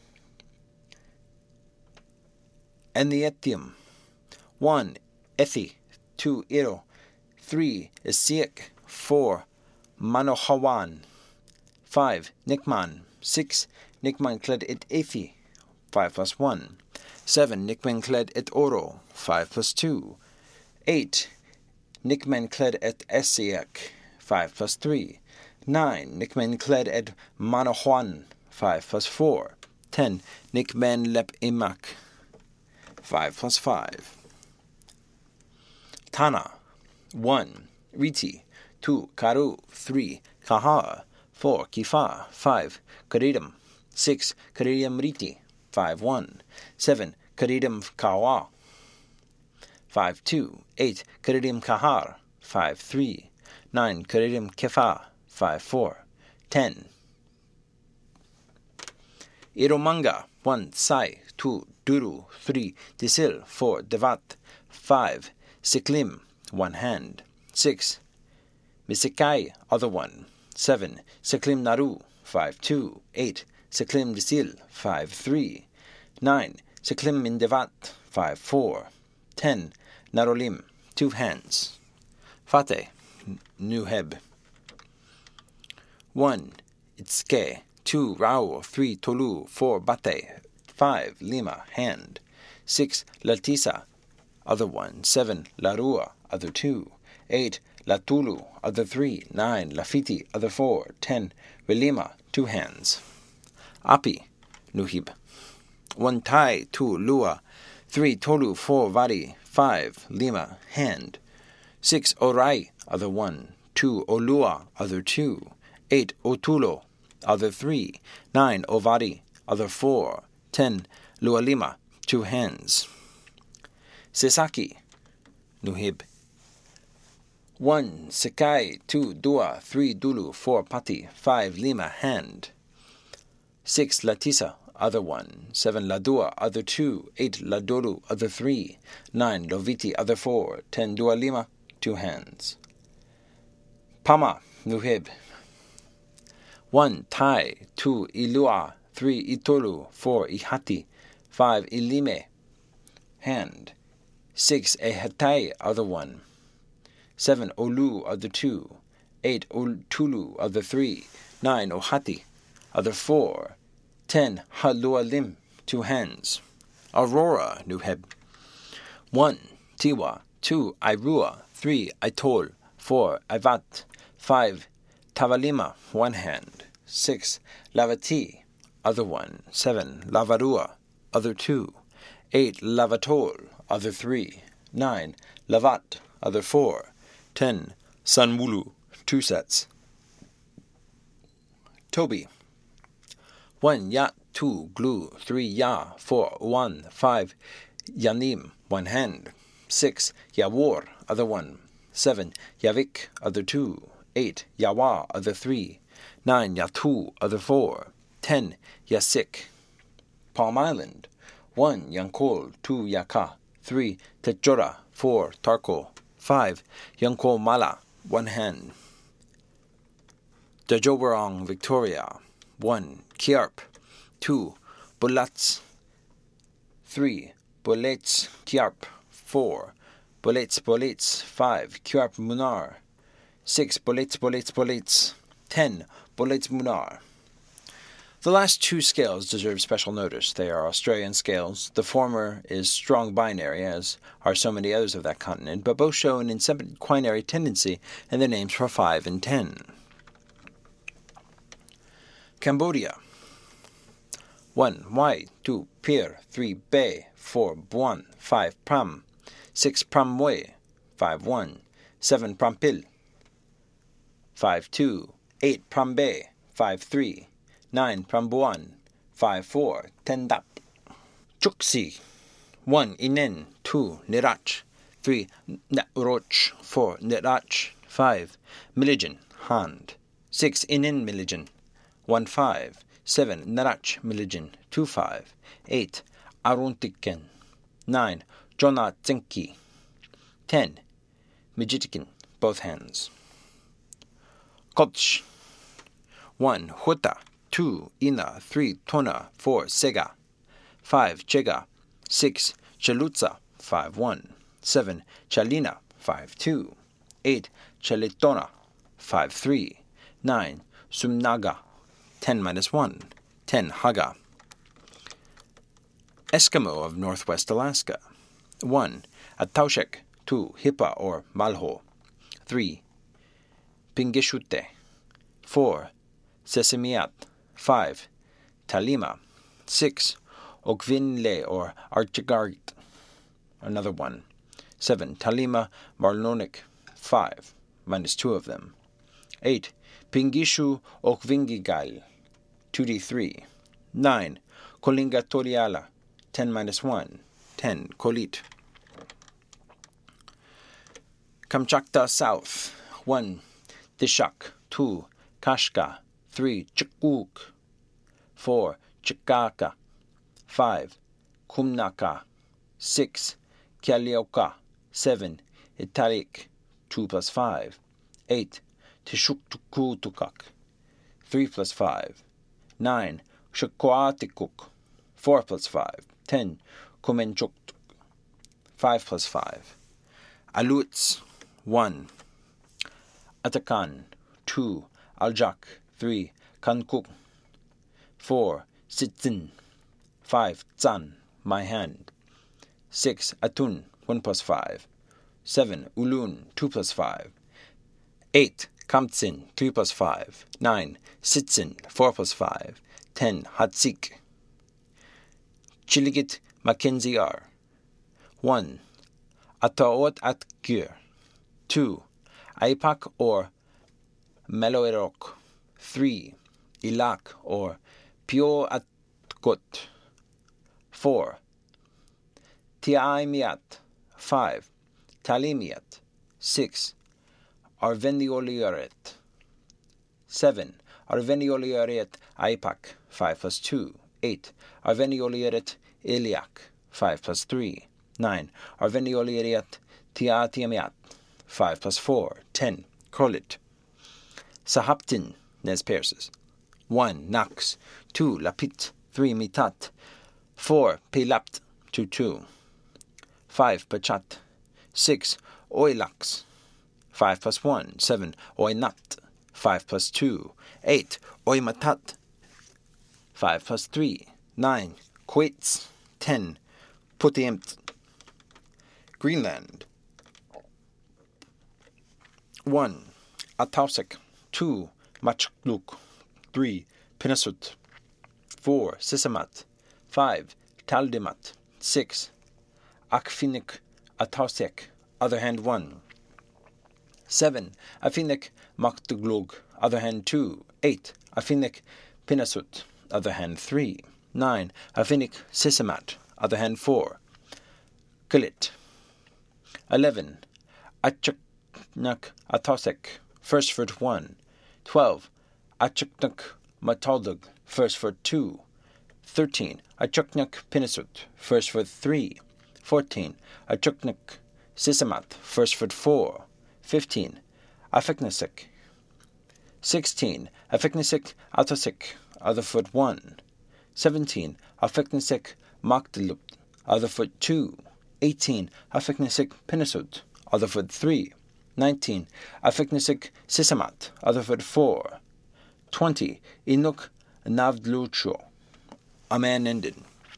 Enietium, 1 Ethi, 2 Iro, 3 Isiek, 4 Manohawan, 5 Nikman, 6 Nikman kled et Ethi, 5 plus 1, 7 Nikman kled et Oro, 5 plus 2, 8 Nikman kled et Esiek, 5 plus 3, 9 Nikman kled et Manohuan, 5 plus 4, 10 Nikman lep imak, 5 plus 5. Tana, 1 Riti, 2 Karu, 3 Kaha, 4 Kifa, 5 Karidam, 6 Karidam Riti, 5-1, 7 Karidam Kawa, 5-2, 8 Karidam Kahar, 5-3, 9 Karidam Kefa, 5-4, 10. Iromanga, 1 Sai, 2 Duru, 3 Disil, 4 Devat, 5 Siklim, 1 hand, 6 Misikai, other 1, 7 Siklim Naru, 5-2, 8 Siklim Disil, 5-3, 9 Siklim Mindevat, 5, 4. 10. Narolim, 2 hands. Fate, Nuheb. 1. Itske, 2. Rao, 3. Tolu, 4. Bate, 5. Lima, hand. 6. Latisa, other 1. 7. Larua, other 2. 8. Latulu, other 3. 9. Lafiti, other 4. 10. Relima, 2 hands. Api, Nuhib. 1. Tai, 2. Lua, 3. Tolu, 4. Vari, 5. Lima, hand. 6. Orai, other 1. 2. Olua, other 2. 8. Otulo, other 3. 9. Ovari, other 4. 10. Lualima, 2 hands. Sesaki, Nuhib. 1. Sekai, 2. Dua, 3. Dulu, 4. Pati, 5. Lima, hand. 6. Latisa, other 1. 7. Ladua, other 2. 8. Ladolu, other 3. 9. Loviti, other 4. 10. Dua Lima, 2 hands. Pama, Nuhib. 1. Tai, 2. Ilua, 3. Itolu, 4. Ihati, 5. Ilime, hand. 6. Ehatai, other 1. 7. Olu, other 2. 8. Oltulu, other 3. 9. Ohati, other 4. 10. Halualim, 2 hands. Aurora, Nuheb. 1. Tiwa, 2. Irua, 3. Aitol, 4. Ivat, 5. Tavalima, 1 hand. 6. Lavati, other 1. 7. Lavarua, other 2. 8. Lavatol, other 3. 9. Lavat, other 4. 10. Sanmulu, 2 sets. Toby. 1. Ya, 2. Glu, 3. Ya, 4. 1. 5. Yanim, 1 hand. 6. Yawor, other 1. 7. Yavik, other 2. 8. Yawa, other 3. 9. Yatu, other 4. 10. Yasik. Palm Island. 1. Yankol, 2. Yaka, 3. Techora, 4. Tarko, 5. Yankol Mala, 1 hand. Dajobarong, Victoria. 1. Kiarp, 2. Bulats, 3. Bolets, Kiarp, 4. Bolets, 5. Kiarp Munar, 6. Bolets, 10. Bolets Munar. The last 2 scales deserve special notice. They are Australian scales. The former is strong binary, as are so many others of that continent, but both show an incipient quinary tendency in their names for 5 and 10. Cambodia. 1. Wai, 2. Pir, 3. Be, 4. Buan, 5. Pram, 6. Pramwe, 5. 1. 7. Prampil, 5. 2. 8. Prambe, 5. 3. 9. Prambuan, 5. 4. 10. Dap. Chuksi. 1. Inen, 2. Nirach, 3. Naroch, 4. Nirach, 5. Milijan, hand, 6. Inen Milijan, 1. 5. 7. Narach Milijan, 2. 5. 8. Aruntiken, 9. Jona Tsenki, 10. Mijitikin, both hands. Kotch. 1. Huta, 2. Ina, 3. Tona, 4. Sega, 5. Chega, 6. Chalutza, 5. 1. 7. Chalina, 5. 2. 8. Chalitona, 5. 3. 9. Sumnaga, 10-1. 10. Haga. Eskimo of northwest Alaska. 1. Ataushek, 2. Hippa or Malho, 3. Pingishute, 4. Sesemiat, 5. Talima, 6. Okvinle or Archigart, another 1. 7. Talima Marlonik, 5. -2 of them. 8. Pingishu Okvingigal, 2d3. 9. Kolingatoriala, 10-1. 10. Kolit. Kamchatka South. 1. Tishak, 2. Kashka, 3. Chikuk, 4. Chikaka, 5. Kumnaka, 6. Kyalioka, 7. Italik, 2 + 5. 8. Tishuktukutukak, 3 + 5. 9. Shukwatikuk, 4 + 5. 10. Kumenchuk, 5 plus 5. Aluts, 1. Atakan, 2. Aljak, 3. Kankuk, 4. Sitzin, 5. Zan, my hand. 6. Atun, 1 plus 5. 7. Ulun, 2 plus 5. 8. Kamtsin, 3 plus 5. 9. Sitzin, 4 plus 5. 10. Hatsik. Chiligit Mackenzie R. 1. Ataot at Gyr. 2. Aipak or Meloerok. 3. Ilak or Pio at Gut. 4. Tiaimiat. 5. Talimiat. 6. Arveniolioret. 7. Arveniolioret Aipak. 5 plus 2. 8. Arveniolioret Iliak. 5 plus 3. 9. Arveniolioret Tiatiamiat. 5 plus 4. 10. Krolit. Sahaptin, Nez Perses. 1. Nax. 2. Lapit. 3. Mitat. 4. Pilapt. 2. 5. Pachat. 6. Oilax. 5 plus 1. 7. Oinat. 5 plus 2. 8. Oimatat. 5 plus 3. 9. Quits. 10. Putiemt. Greenland. 1. Atausek. 2. Machkluk. 3. Pinasut. 4. Sisamat. 5. Taldimat. 6. Akfinik Atausek, other hand 1. 7. Afinik Maktuglug, other hand 2. 8. Afinik Pinasut, other hand 3. 9. Afinik Sisamat, other hand 4. Kilit. 11. Achaknak Atosek, first foot 1. 12. Achaknak Mataldug, first foot 2. 13. Achaknak Pinasut, first foot 3. 14. Achuknak Sisamat, first foot 4. 15. Afiknasik. 16. Afiknasik Atosik, other foot 1. 17. Afiknasik Makdalup, other foot 2. 18. Afiknasik Pinasut, other foot 3. 19. Afiknasik Sisamat, other foot 4. 20. Inuk Navdlucho, a man ended.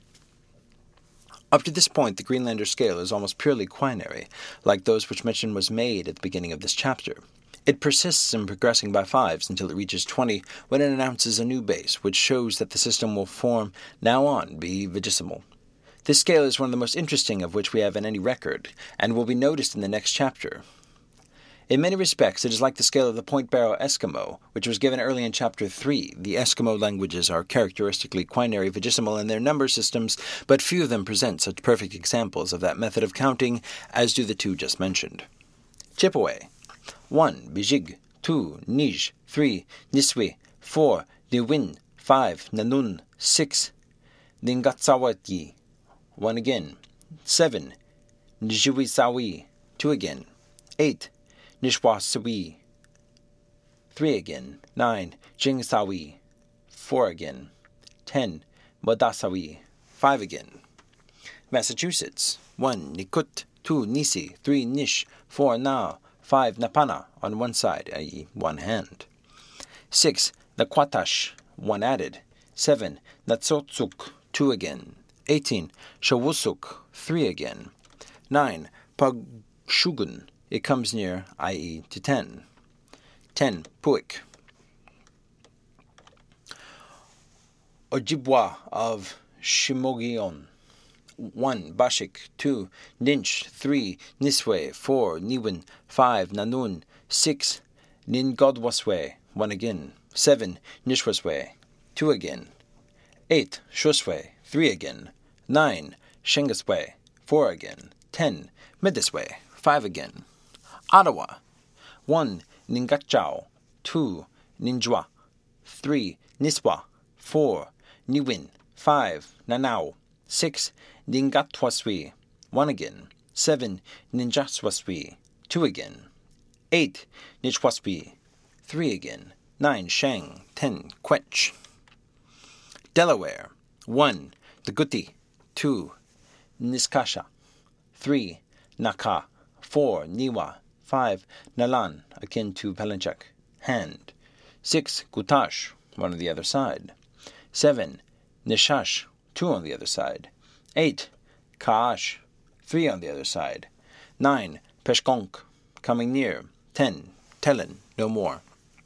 Up to this point, the Greenlander scale is almost purely quinary, like those which mention was made at the beginning of this chapter. It persists in progressing by 5s until it reaches 20, when it announces a new base, which shows that the system will form now on be vigesimal. This scale is one of the most interesting of which we have in any record, and will be noticed in the next chapter. In many respects, it is like the scale of the Point Barrow Eskimo, which was given early in Chapter 3. The Eskimo languages are characteristically quinary vigesimal in their number systems, but few of them present such perfect examples of that method of counting as do the two just mentioned. Chipaway. 1. Bijig. 2. Nij. 3. Niswi. 4. Diwin. 5. Nanun. 6. Ningatsawati. 1 again. 7. Njiwisawi. 2 again. 8. Nishwasawi. 3 again. 9. Jingsawi. 4 again. 10. Modasawi. 5 again. Massachusetts. 1. Nikut. 2. Nisi. 3. Nish. 4. Na. 5. Napana, on one side, i.e. one hand. 6. Nakwatash, 1 added. 7. Natsotsuk, 2 again. 18. Shawusuk, 3 again. 9. Pagshugun, it comes near, i.e. to 10. 10. Puik. Ojibwa of Shimogion. 1. Bashik. 2. Ninch. 3. Niswe. 4. Niwin. 5. Nanun. 6. Ningodwaswe. 1 again. 7. Nishwaswe. 2 again. 8. Shuswe. 3 again. 9. Shengaswe. 4 again. 10. Midiswe. 5 again. Ottawa. 1. Ningachao. 2. Ninjwa. 3. Niswa. 4. Niwin. 5. Nanao. 6. Ningatwaswi. 1 again. 7. Ninjaswaswi. 2 again. 8. Nijwaswi. 3 again. 9. Shang. 10. Quetch. Delaware. 1. Daguti. 2. Niskasha. 3. Naka. 4. Niwa. 5. Nalan, akin to Pelinchek, hand. 6. Gutash, one on the other side. 7. Nishash, 2 on the other side. 8. Kaash, 3 on the other side. 9. Peshkonk, coming near. 10. Telen, no more.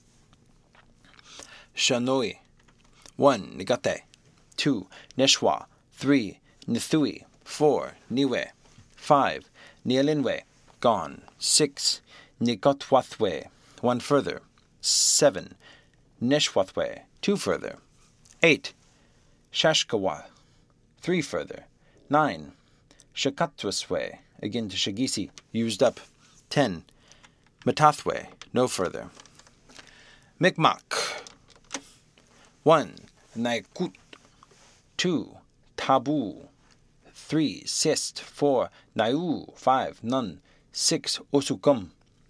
Shanoi. 1. Nigate. 2. Neshwa. 3. Nithui. 4. Niwe. 5. Nialinwe, gone. 6. Nikotwathwe, 1 further. 7. Neshwathwe, 2 further. 8. Shashkawa, 3 further. 9. Shakatwaswe, again to Shagisi, used up. 10. Matathwe, no further. Mikmak. 1. Naikut. 2. Tabu. 3. Sist. 4. Naiu. 5. Nun. 6. Osukum.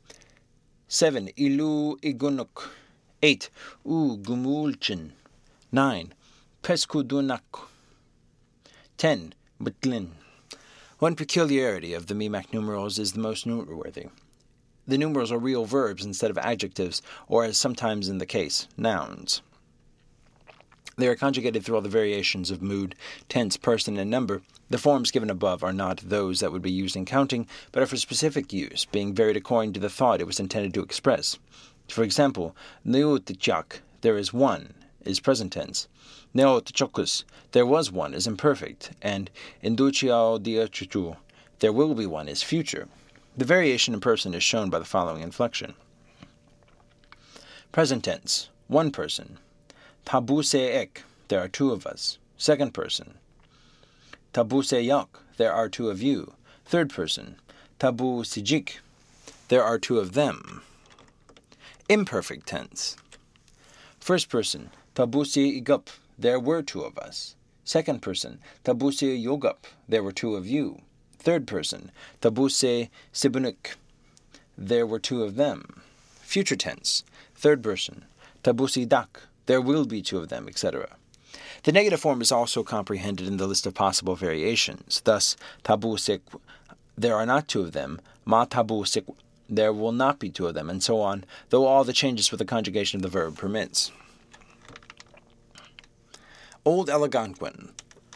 7. Ilu Igunuk. 8. Gumulchin. 9. Peskudunak. 10. Butlin. One peculiarity of the Mimak numerals is the most noteworthy. The numerals are real verbs instead of adjectives, or as sometimes in the case, nouns. They are conjugated through all the variations of mood, tense, person, and number. The forms given above are not those that would be used in counting, but are for specific use, being varied according to the thought it was intended to express. For example, neotchak, there is one, is present tense. Neotchokus, there was one, is imperfect, and induchiao diachuchu, there will be one, is future. The variation in person is shown by the following inflection. Present tense, one person. Tabuse ek, there are 2 of us. Second person. Tabuse yak, there are 2 of you. Third person. Tabu sijik, there are 2 of them. Imperfect tense. First person. Tabuse igup, there were 2 of us. Second person. Tabuse yogup, there were 2 of you. Third person. Tabuse sibunik, there were 2 of them. Future tense. Third person. Tabuse dak, there will be 2 of them, etc. The negative form is also comprehended in the list of possible variations. Thus, tabu sik, there are not 2 of them. Ma tabu sik, there will not be 2 of them, and so on, though all the changes with the conjugation of the verb permits. Old Algonquin.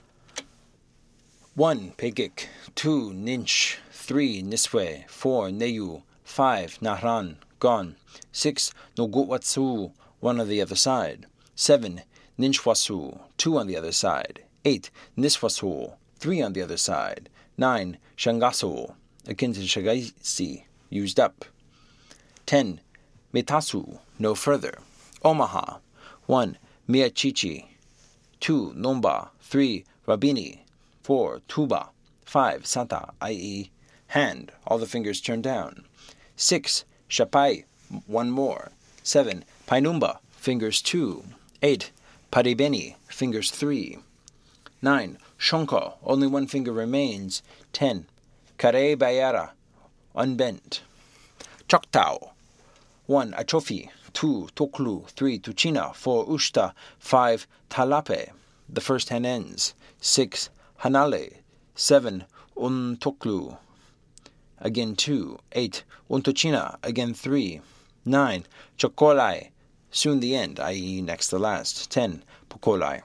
1. Pegik. 2. Ninch. 3. Niswe. 4. Neyu. 5. Nahran. Gone. 6. Nogutwatsu, 1 on the other side. 7. Ninchwasu, 2 on the other side. 8. Niswasu, 3 on the other side. 9. Shangasu, akin to Shagaisi, used up. 10. Mitasu, no further. Omaha. 1. Miachichi. 2. Nomba. 3. Rabini. 4. Tuba. 5. Santa, i.e., hand, all the fingers turned down. 6. Shapai, 1 more. 7. Painumba, fingers 2. 8. Paribeni, fingers 3. 9. Shonko, only 1 finger remains. 10. Kare Bayara, unbent. Choctaw. 1. Achofi. 2. Toklu. 3. Tuchina. 4. Ushta. 5. Talape, the first hand ends. 6. Hanale. 7. Untoklu, again 2. 8. Untuchina, again 3. 9. Chokolai, soon the end, i.e. next to last. 10. Pokolai.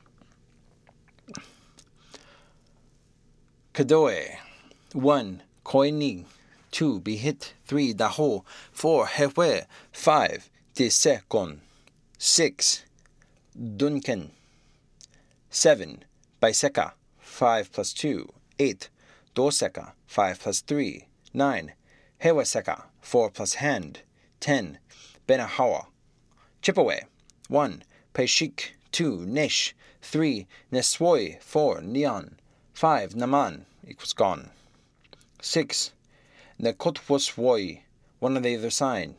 Kadoe. 1. Koini. 2. Bihit. 3. Daho. 4. Hewe. 5. Tisekon. 6. Duncan. 7. Baiseka. 5 plus 2. 8. Doseka. 5 plus 3. 9. Heweseka. 4 plus hand. 10. Benahawa. Chipaway. 1. Peshik. 2. Nesh. 3. Neswoi. 4. Neon. 5. Naman equals gone. 6. Nekotwoswoi, 1 on the other side.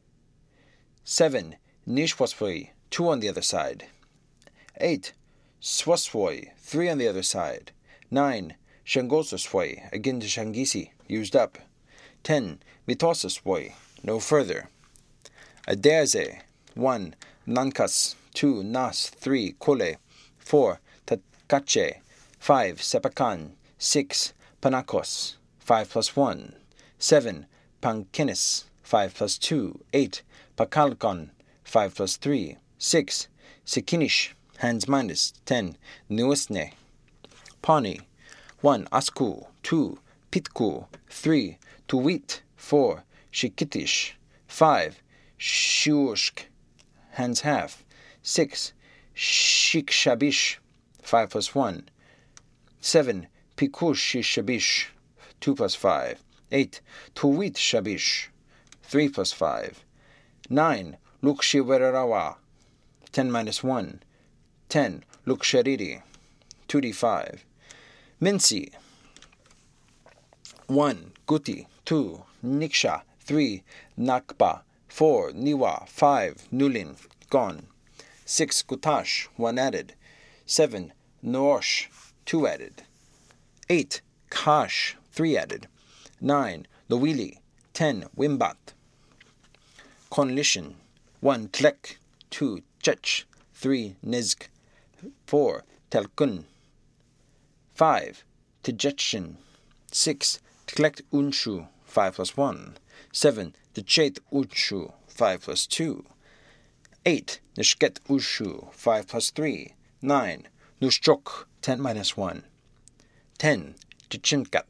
7. Nishwaswoi, 2 on the other side. 8. Swaswoi, 3 on the other side. 9. Shangososwoi, again to Shangisi, used up. 10. Mitososwoi, no further. Aderze. 1. Nankas. 2. Nas. 3. Kole. 4. Tatkache. 5. Sepakan. 6. Panakos. 5 plus 1. 7. Pankenis, 5 plus 2. 8. Pakalkon, 5 plus 3. 6. Sikinish, hands minus, 10. Nuisne. Pawnee, 1. Asku, 2. Pitku, 3. Tuwit, 4. Shikitish, 5. Shushk, hands half, 6. Shikshabish, 5 plus 1. 7. Pikush shabish, 2 plus 5. 8. Tuwit shabish, 3 plus 5. 9. Lukshiwerarawa, 10 minus 1. 10. Lukshariri, 2d5. Minsi, 1. Guti, 2. Niksha, 3. Nakba, 4. Niwa, 5. Nulin, gone. 6. Gutash, 1 added. 7. Noosh, 2 added. 8. Kash, 3 added. 9. Lowili, 10. Wimbat. Conlition, 1. Tlek, 2. Chech, 3. Nizk, 4. Telkun, 5. Tjetshin, 6. Tlekt unshu, 5 plus 1. 7. Tchet unshu, 5 plus 2. 8. Nishket ushu, 5 plus 3. 9. Nushchok, 10 minus 1. 10. Tchinkat.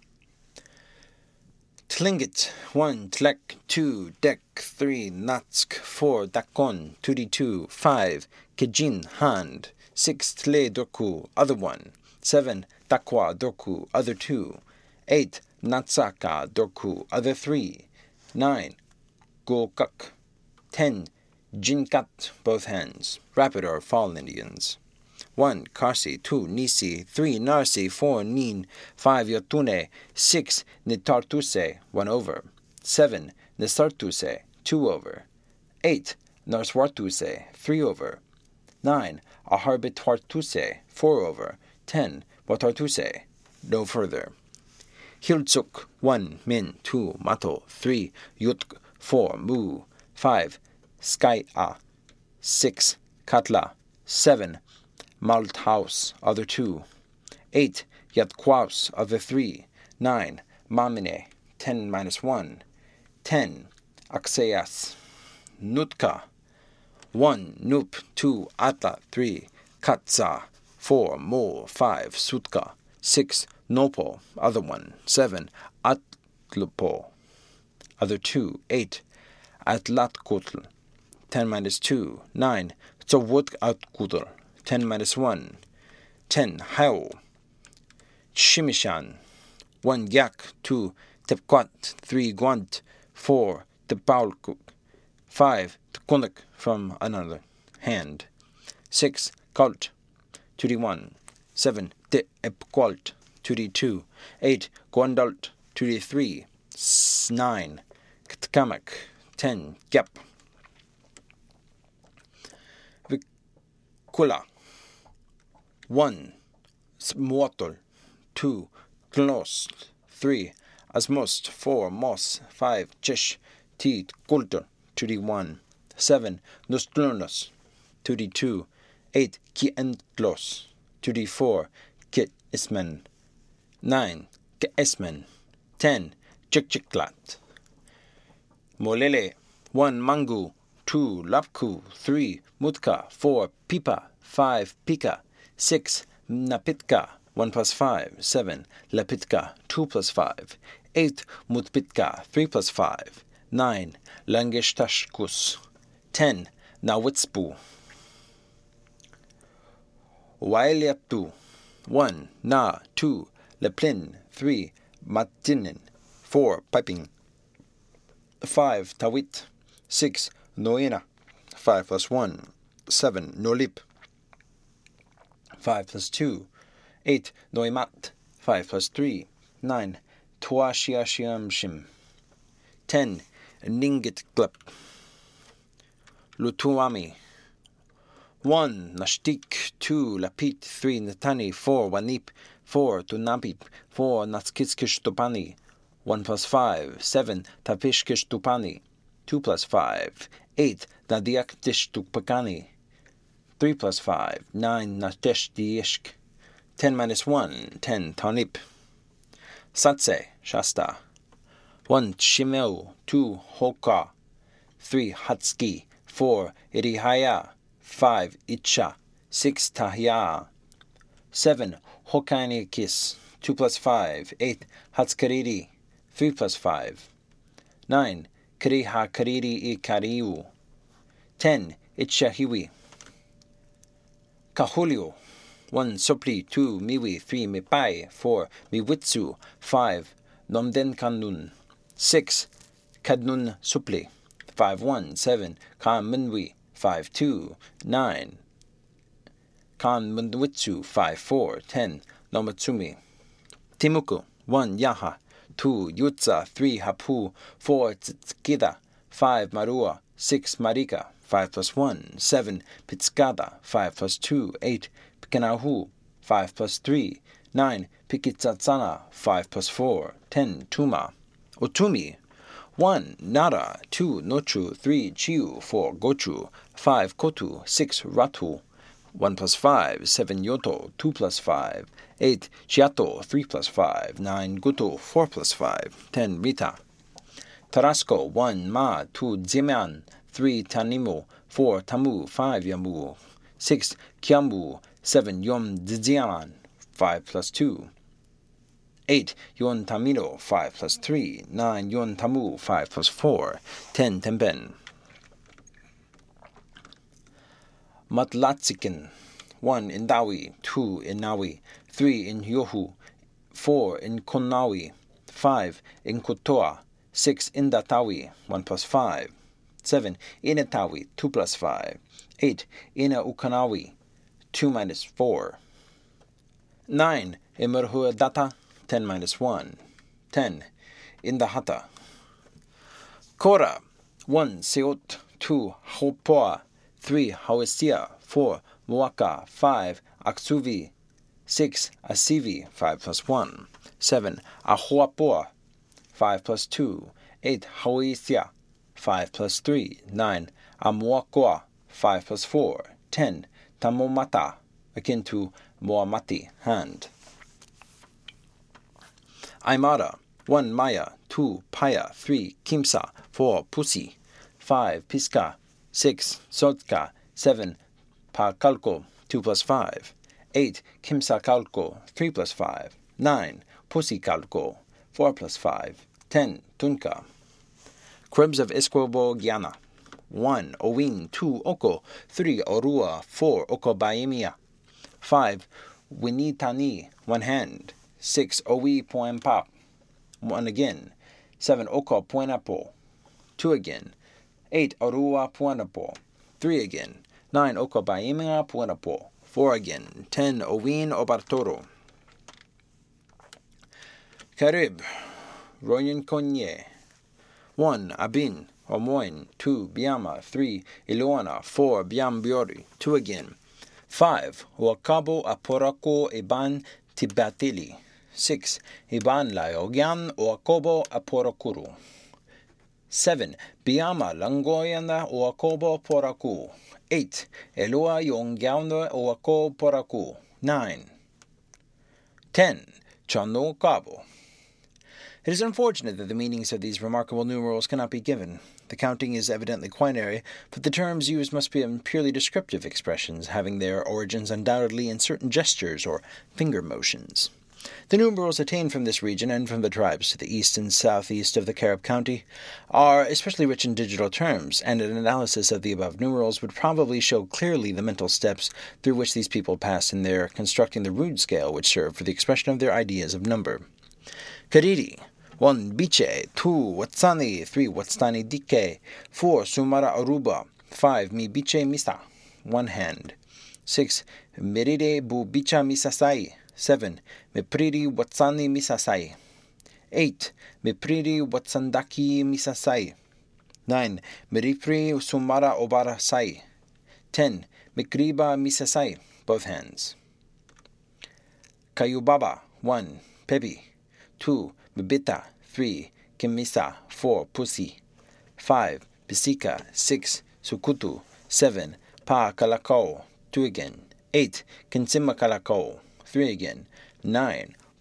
Tlingit, 1. Tlek, 2. Dek, 3. Natsk, 4. Dakon, 2d2. 5. Kijin, hand. 6. Tle doku, other 1. 7. Dakwa doku, other 2. 8. Natsaka doku, other 3. 9. Gokak. 10. Jinkat, both hands. Rapid or fall Indians. 1. Karsi, 2. Nisi, 3. Narsi, 4. Nin, 5. Yotune, 6. Nitartuse, 1 over. 7. Nisartuse, 2 over. 8. Narswartuse, 3 over. 9. Aharbitwartuse, 4 over. 10. Watartuse, no further. Hiltsuk, 1. Min, 2. Mato, 3. Yutk, 4. Mu, 5. Sky-a, 6. Katla, 7. Malthaus, other 2. 8. Yatkwaus, other 3. 9. Mamine, 10 minus 1. 10. Akseyas. Nutka, 1. Nup, 2. Atla, 3. Katza, 4. Mo, 5. Sutka, 6. Nopo, other 1. 7. Atlupo, other 2. 8. Atlatkutl, 10 minus 2. 9. Tsowutkutl, 10 minus 1. 10. Hao. Shimishan, 1. Yak, 2. Tepquat, 3. Guant, 4. Tepaulkuk, 5. Tekunik, from another hand. 6. Kult, 2d1. 7. Te epqualt, 2d2. 8. Guandalt, 2d3. 9. Ktkamak, 10. Gyap. Vikula, 1. Smotol, 2. Knost, 3. Asmost, 4. Mos, 5. Chish, T. Kultur, 2d1. 7. Nostlunos, 2d2. 8. Kientlos, 2d4. Kit Ismen, 9. Keesmen, 10. Chikchiklat. Molele, 1. Mangu, 2. Lapku, 3. Mutka, 4. Pipa, 5. Pika, 6. Napitka, 1 plus 5. 7. Lapitka, 2 plus 5. 8. Mutpitka, 3 plus 5. 9. Langishtashkus, 10. Nawitspu. Wailiaptu, 1. Na, 2. Leplin, 3. Matinin, 4. Piping, 5. Tawit, 6. Noina, 5 plus 1. 7. Nolip, 5 plus 2. 8. Noimat, 5 plus 3. 9. Tuashiashiamshim, 10. Ningit glep. Lutuami, 1. Nashtik, 2. Lapit, 3. Natani, 4. Wanip, 4. Tunapip, 4. Natskitskish tupani, 1 plus 5. 7. Tapishkish tupani, 2 plus 5. 8. Nadiaktish tupakani, 3 plus 5. 9. Natesh diishk, 10 minus 1. 10. Tanip. Satse, Shasta. 1. Shimeu. 2. Hoka. 3. Hatsuki. 4. Irihaya. 5. Icha. 6. Tahya. 7. Hokanikis. 2 plus 5. 8. Hatsukariri. 3 plus 5. 9. Kariha kariri I kariu. 10. Ichahiwi. Kahulio. 1. Sopli. 2. Miwi. 3. Mipai. 4. Miwitsu. 5. Nomden kanun. 6. Kadnun supli. 5-1. 7. Kanmunwi. 5-2. 9. Kanmunwitsu. 5-4. 10. Nomatsumi. Timuku. 1. Yaha. 2. Yutza. 3. Hapu. 4. Tsukida. 5. Marua. 6. Marika. 5 plus 1. 7. Pitskada. 5 plus 2. 8. Pikanahu. 5 plus 3. 9. Pikitsatsana. 5 plus 4. 10. Tuma. Otumi. 1. Nara. 2. Nochu. 3. Chiu. 4. Gochu. 5. Kotu. 6. Ratu. 1 plus 5. 7. Yoto. 2 plus 5. 8. Shiato. 3 plus 5. 9. Goto. 4 plus 5. 10. Rita. Tarasco. 1. Ma. 2. Ziman. 3. Tanimu. 4. Tamu. 5. Yamu. 6. Kiamu. 7. Yom Dziziaman. 5 plus 2. 8. Yon Tamino. 5 plus 3. 9. Yon Tamu. 5 plus 4. 10. Tempen. Matlatsikin. 1. Indawi. 2. Inawi. 3. In Yohu. 4. In Konawi. 5. In Kotoa. 6. Indatawi. 1 plus 5. 7. Inatawi. 2 plus 5. 8. Ina Ukanawi. 2 minus 4. 9. Imurhuadata. 10 minus 1. 10. Indahata. Kora. 1. Seot. 2. Hopoa. 3. Hawisia. 4. Moaka. 5. Aksuvi. 6. Asivi. 5 plus 1. 7. Ahuapoa. 5 plus 2. 8. Hawisia. 5 plus 3. 9. Amuakoa. 5 plus 4. 10. Tamomata. Akin to Moamati. Hand. Aimara. 1. Maya. 2. Paya. 3. Kimsa. 4. Pusi. 5. Piska. 6. Sotka. 7. Pakalko. 2 plus 5. 8. Kimsa kalko. 3 plus 5. 9. Pusi kalko. 4 plus 5. 10. Tunka. Cribs of Isquobo Gyana. 1. Owin. 2. Oko. 3. Orua. 4. Okobaimia. 5. Winitani. 1 hand. 6. Owi Poempa. 1 again. 7. Oko Puenapo. 2 again. 8. Orua Puenapo. 3 again. 9. Okobaimia Puenapo. 4 again. 10. Owin Obartoro. Carib. Royan Konye. 1. Abin. Omoin. 2. Biama. 3. Iloana. 4. Biambiori. 2 again. 5. Huacabo Aporako Iban Tibatili. 6. Iban Laogyan Oakobo Aporakuru. 7. Biama Langoyana Oakobo Poraku. 8. Elua Yongyana Oako Poraku. 9. 10. Chano Cabo. It is unfortunate that the meanings of these remarkable numerals cannot be given. The counting is evidently quinary, but the terms used must be purely descriptive expressions, having their origins undoubtedly in certain gestures or finger motions. The numerals attained from this region and from the tribes to the east and southeast of the Carib County are especially rich in digital terms, and an analysis of the above numerals would probably show clearly the mental steps through which these people passed in their constructing the rude scale which served for the expression of their ideas of number. Kariri. 1. Biche. 2. Watsani. 3. Watsani Dike. 4. Sumara Aruba. 5. Mi Biche Misa. 1 hand. 6. Merire Bu Bicha Misasai. 7. Mepriri Watsani Misasai. 8. Mepriri Watsandaki Misasai. 9. Meripri Sumara Obara Sai. 10. Mikriba Misasai. Both hands. Kayubaba. 1. Pepi. 2. Bibita. 3. Kimisa. 4. Pusi. 5. Pisika. 6. Sukutu. 7. Pa Kalakao. 2 again. 8. Kinsima Kalakao. 3 again. 9.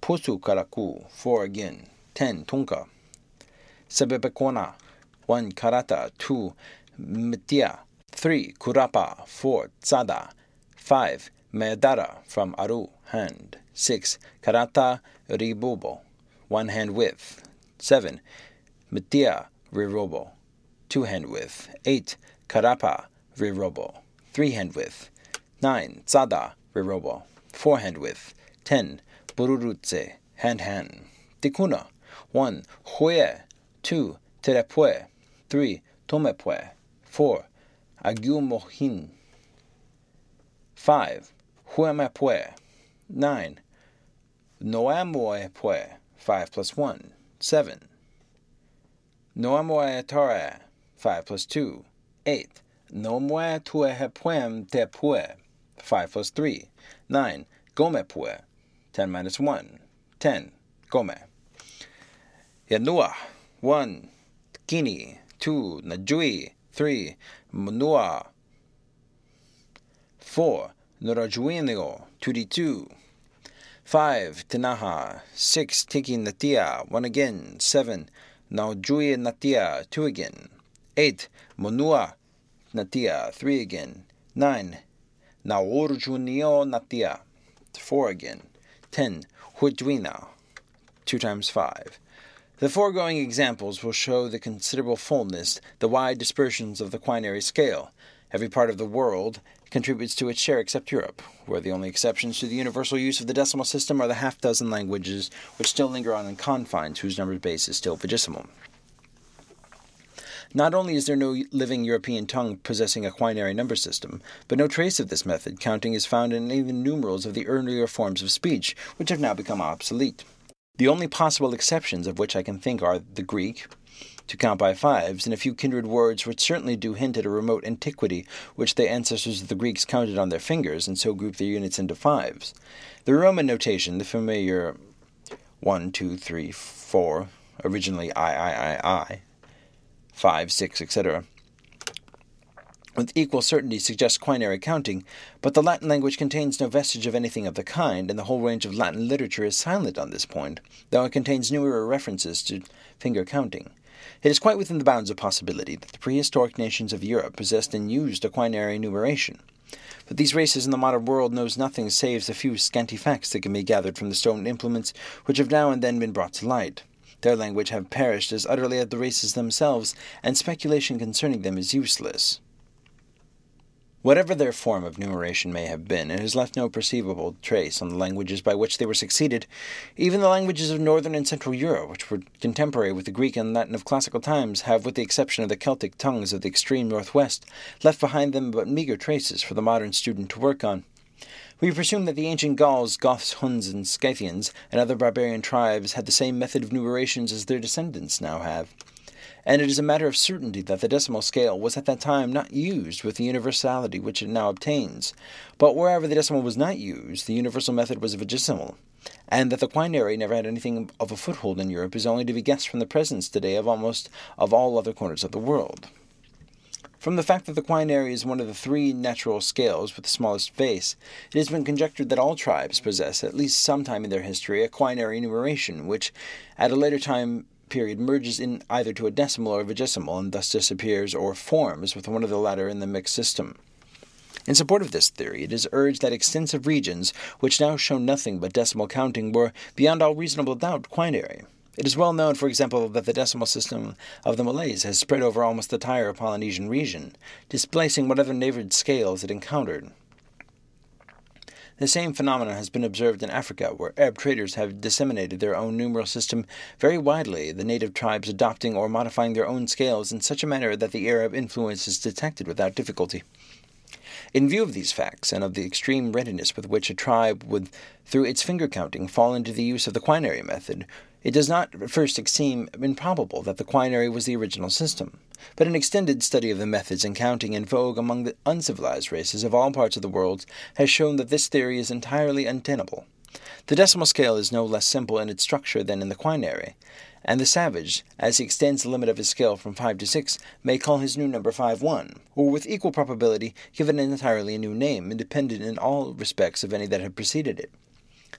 Posu karaku, 4 again. 10. Tonka. Sabebekona, 1. Karata, 2. Mitia, 3. Kurapa, 4. Tsada, 5. Meadara, from Aru, hand. 6. Karata ribobo, 1 hand width. 7. Mitia rirobo, 2 hand width. 8. Karapa rirobo, 3 hand width. 9. Tsada rirobo, 4 hand width. 10. Bururutse, hand. Tikuna, 1. Hue, 2. Terepue, 3. Tomepue, 4. Agyumohin, 5. Huemepue, 9. Noamoepue, 5 plus 1. 7. Noamoetare, 5 plus 2. 8. Nomoetuehepuem tepue, 5 plus 3. 9. Gomepue, 10 minus 1. 10. Gome. Yanua, 1. Kini, 2. Najui, 3. Munua, 4. Norajuinio, 2d2. 5. Tinaha, 6. Tiki Natia, 1 again. 7. Naujui Natia, 2 again. 8. Monua Natia, 3 again. 9. Naorjunio Natia, 4 again. 10. Hujuina, 2 times 5. The foregoing examples will show the considerable fullness, the wide dispersions of the quinary scale. Every part of the world contributes to its share except Europe, where the only exceptions to the universal use of the decimal system are the half-dozen languages which still linger on in confines whose numbered base is still vigesimal. Not only is there no living European tongue possessing a quinary number system, but no trace of this method counting is found in even numerals of the earlier forms of speech, which have now become obsolete. The only possible exceptions of which I can think are the Greek, to count by fives, and a few kindred words which certainly do hint at a remote antiquity which the ancestors of the Greeks counted on their fingers and so grouped their units into fives. The Roman notation, the familiar 1, 2, 3, 4, originally I, 5, 6, etc., with equal certainty suggests quinary counting, but the Latin language contains no vestige of anything of the kind, and the whole range of Latin literature is silent on this point, though it contains newer references to finger counting. It is quite within the bounds of possibility that the prehistoric nations of Europe possessed and used a quinary numeration. But these races in the modern world knows nothing save the few scanty facts that can be gathered from the stone implements which have now and then been brought to light. Their language have perished as utterly as the races themselves, and speculation concerning them is useless. Whatever their form of numeration may have been, it has left no perceivable trace on the languages by which they were succeeded. Even the languages of northern and central Europe, which were contemporary with the Greek and Latin of classical times, have, with the exception of the Celtic tongues of the extreme northwest, left behind them but meager traces for the modern student to work on. We presume that the ancient Gauls, Goths, Huns, and Scythians, and other barbarian tribes had the same method of numerations as their descendants now have. And it is a matter of certainty that the decimal scale was at that time not used with the universality which it now obtains, but wherever the decimal was not used, the universal method was vigesimal, and that the quinary never had anything of a foothold in Europe is only to be guessed from the presence today of almost of all other corners of the world. From the fact that the quinary is one of the 3 natural scales with the smallest base, it has been conjectured that all tribes possess, at least sometime in their history, a quinary numeration, which, at a later time period, merges in either to a decimal or a vigesimal, and thus disappears or forms with one of the latter in the mixed system. In support of this theory, it is urged that extensive regions, which now show nothing but decimal counting, were, beyond all reasonable doubt, quinary. It is well known, for example, that the decimal system of the Malays has spread over almost the entire Polynesian region, displacing whatever neighboring scales it encountered. The same phenomenon has been observed in Africa, where Arab traders have disseminated their own numeral system very widely, the native tribes adopting or modifying their own scales in such a manner that the Arab influence is detected without difficulty. In view of these facts, and of the extreme readiness with which a tribe would, through its finger counting, fall into the use of the quinary method, it does not at first seem improbable that the quinary was the original system. But an extended study of the methods in counting in vogue among the uncivilized races of all parts of the world has shown that this theory is entirely untenable. The decimal scale is no less simple in its structure than in the quinary, and the savage, as he extends the limit of his scale from 5 to 6, may call his new number 5-1, or with equal probability give it an entirely new name, independent in all respects of any that had preceded it.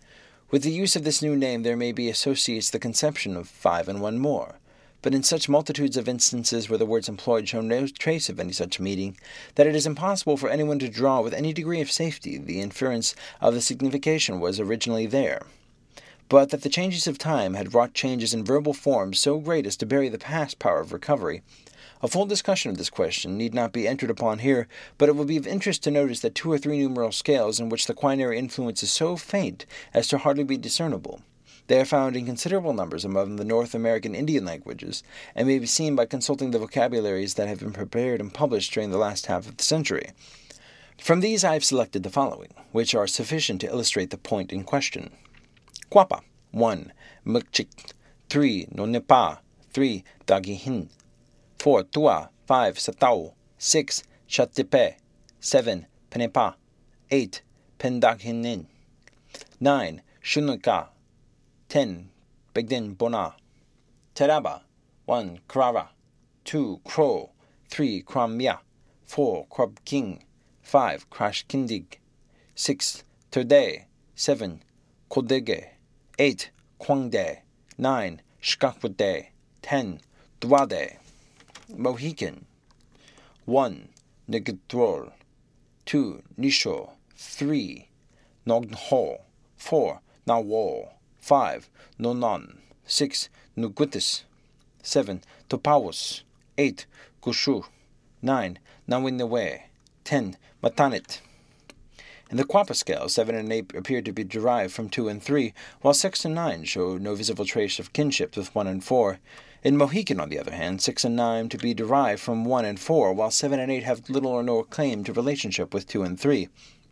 With the use of this new name there may be associates the conception of 5 and 1 more, but in such multitudes of instances where the words employed show no trace of any such meaning, that it is impossible for anyone to draw with any degree of safety the inference of the signification was originally there, but that the changes of time had wrought changes in verbal forms so great as to bury the past power of recovery. A full discussion of this question need not be entered upon here, but it will be of interest to notice that 2 or 3 numeral scales in which the quinary influence is so faint as to hardly be discernible. They are found in considerable numbers among the North American Indian languages, and may be seen by consulting the vocabularies that have been prepared and published during the last half of the century. From these I have selected the following, which are sufficient to illustrate the point in question. Quapa, 1. Mukchik, 3. Nonepa, 3. Dagihin, 4. Tua, 5. Satau, 6. Chatipe, 7. Penepa, 8. Pendaghinin, 9. Shunuka, 10. Begden Bona, Teraba, 1. Krara, 2. Kro, 3. Kramya, 4. Krab King, 5. Crash Kindig, 6. Terde, 7. Kodege, 8. Kwangde, 9. Shkakwade, 10. Dwade. Mohican, 1. Negitrol, 2. Nisho, 3. Nognho, 4. Nawol, 5. Nonan, 6. Nugutis, 7. Topawus, 8. Gushu, 9. Nawinewe, 10. Matanit. In the Quapa scale, 7 and 8 appear to be derived from 2 and 3, while 6 and 9 show no visible trace of kinship with 1 and 4. In Mohican, on the other hand, 6 and 9 to be derived from 1 and 4, while 7 and 8 have little or no claim to relationship with 2 and 3.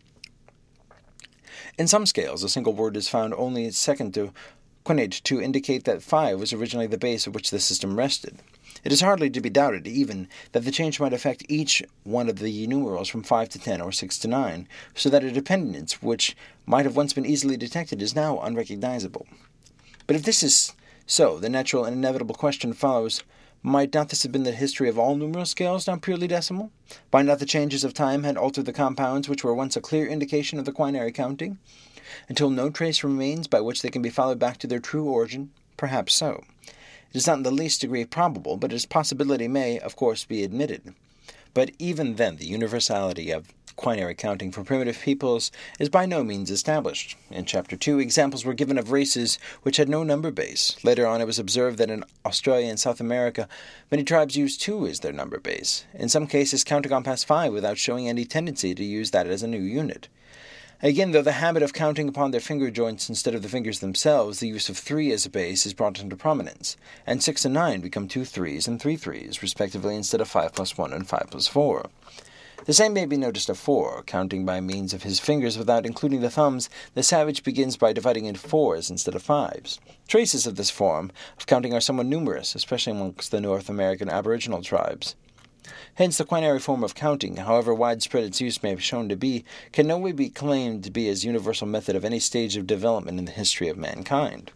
In some scales, a single word is found only second to quinate to indicate that 5 was originally the base of which the system rested. It is hardly to be doubted, even, that the change might affect each one of the numerals from 5 to 10 or 6 to 9, so that a dependence which might have once been easily detected is now unrecognizable. But if this is so, the natural and inevitable question follows, might not this have been the history of all numeral scales now purely decimal? Might not the changes of time had altered the compounds which were once a clear indication of the quinary counting, until no trace remains by which they can be followed back to their true origin? Perhaps so. It is not in the least degree probable, but its possibility may, of course, be admitted. But even then, the universality of quinary counting for primitive peoples is by no means established. In Chapter 2, examples were given of races which had no number base. Later on, it was observed that in Australia and South America, many tribes used 2 as their number base. In some cases, counting on past 5 without showing any tendency to use that as a new unit. Again, though the habit of counting upon their finger joints instead of the fingers themselves, the use of 3 as a base is brought into prominence, and 6 and 9 become 2 3s and 3 3s, respectively, instead of 5 plus 1 and 5 plus 4. The same may be noticed of 4. Counting by means of his fingers without including the thumbs, the savage begins by dividing into 4s instead of 5s. Traces of this form of counting are somewhat numerous, especially amongst the North American Aboriginal tribes. Hence, the quinary form of counting, however widespread its use may have shown to be, can no way be claimed to be as universal method of any stage of development in the history of mankind.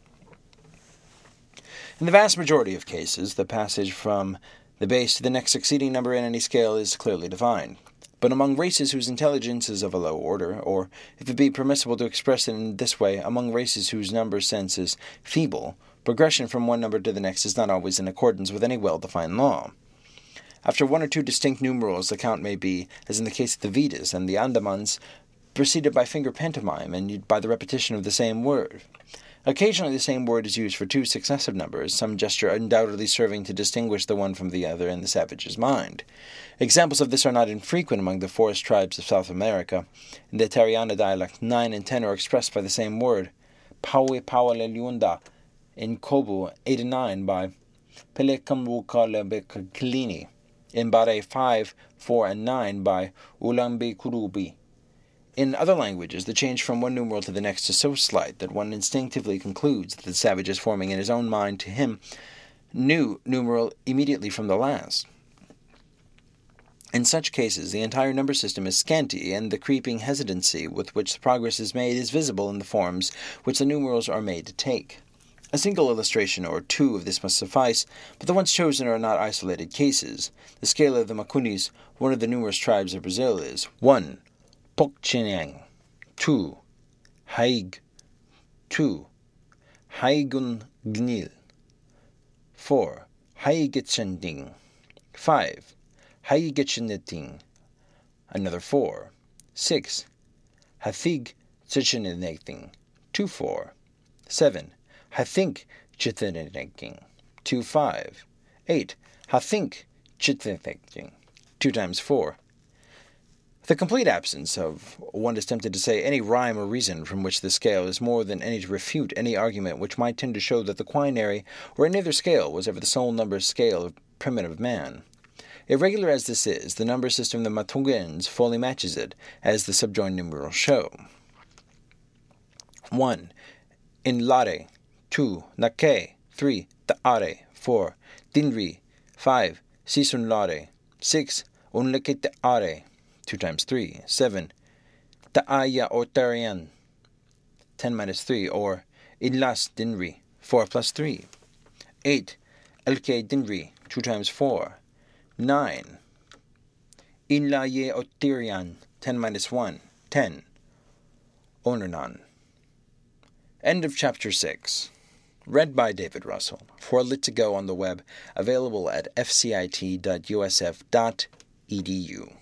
In the vast majority of cases, the passage from the base to the next succeeding number in any scale is clearly defined. But among races whose intelligence is of a low order, or, if it be permissible to express it in this way, among races whose number sense is feeble, progression from one number to the next is not always in accordance with any well-defined law. After 1 or 2 distinct numerals, the count may be, as in the case of the Vedas and the Andamans, preceded by finger pantomime and by the repetition of the same word. Occasionally the same word is used for 2 successive numbers, some gesture undoubtedly serving to distinguish the one from the other in the savage's mind. Examples of this are not infrequent among the forest tribes of South America. In the Tariana dialect, 9 and 10 are expressed by the same word. Paue Paua Leliunda in Kobu, 8 and 9 by Pelekamrukalebekklini. In Bare 5, 4, and 9 by Ulambe Kurubi. In other languages, the change from one numeral to the next is so slight that one instinctively concludes that the savage is forming in his own mind to him new numeral immediately from the last. In such cases, the entire number system is scanty, and the creeping hesitancy with which the progress is made is visible in the forms which the numerals are made to take. A single illustration or 2 of this must suffice, but the ones chosen are not isolated cases. The scale of the Macunis, one of the numerous tribes of Brazil, is 1. Pokchinyang, 2. Haig, 2. Haigun gnil. 4. Haigetsending. 5. Haigetsending. Another 4. 6. Hathig Chichininating. 2-4. 7. Hathink Chithininating. 2-5. 8. Hathink Chithininating. 2 times 4. The complete absence of, one is tempted to say, any rhyme or reason from which the scale is more than any to refute any argument which might tend to show that the quinary or any other scale was ever the sole number scale of primitive man. Irregular as this is, the number system of the Matungens fully matches it, as the subjoined numerals show. 1. Inlare. 2. Nake. 3. Taare. 4. Dinri. 5. Sisunlare. 6. Unlekiteare. 2 times 3. 7. Taaya Otarian. 10 minus 3, or Inlas Dinri. 4 plus 3. 8. Elke Dinri. 2 times 4. 9. Inlaye Otirian. 10 minus 1. 10. Onernan. End of Chapter 6. Read by David Russell. For Lit to Go on the web, available at fcit.usf.edu.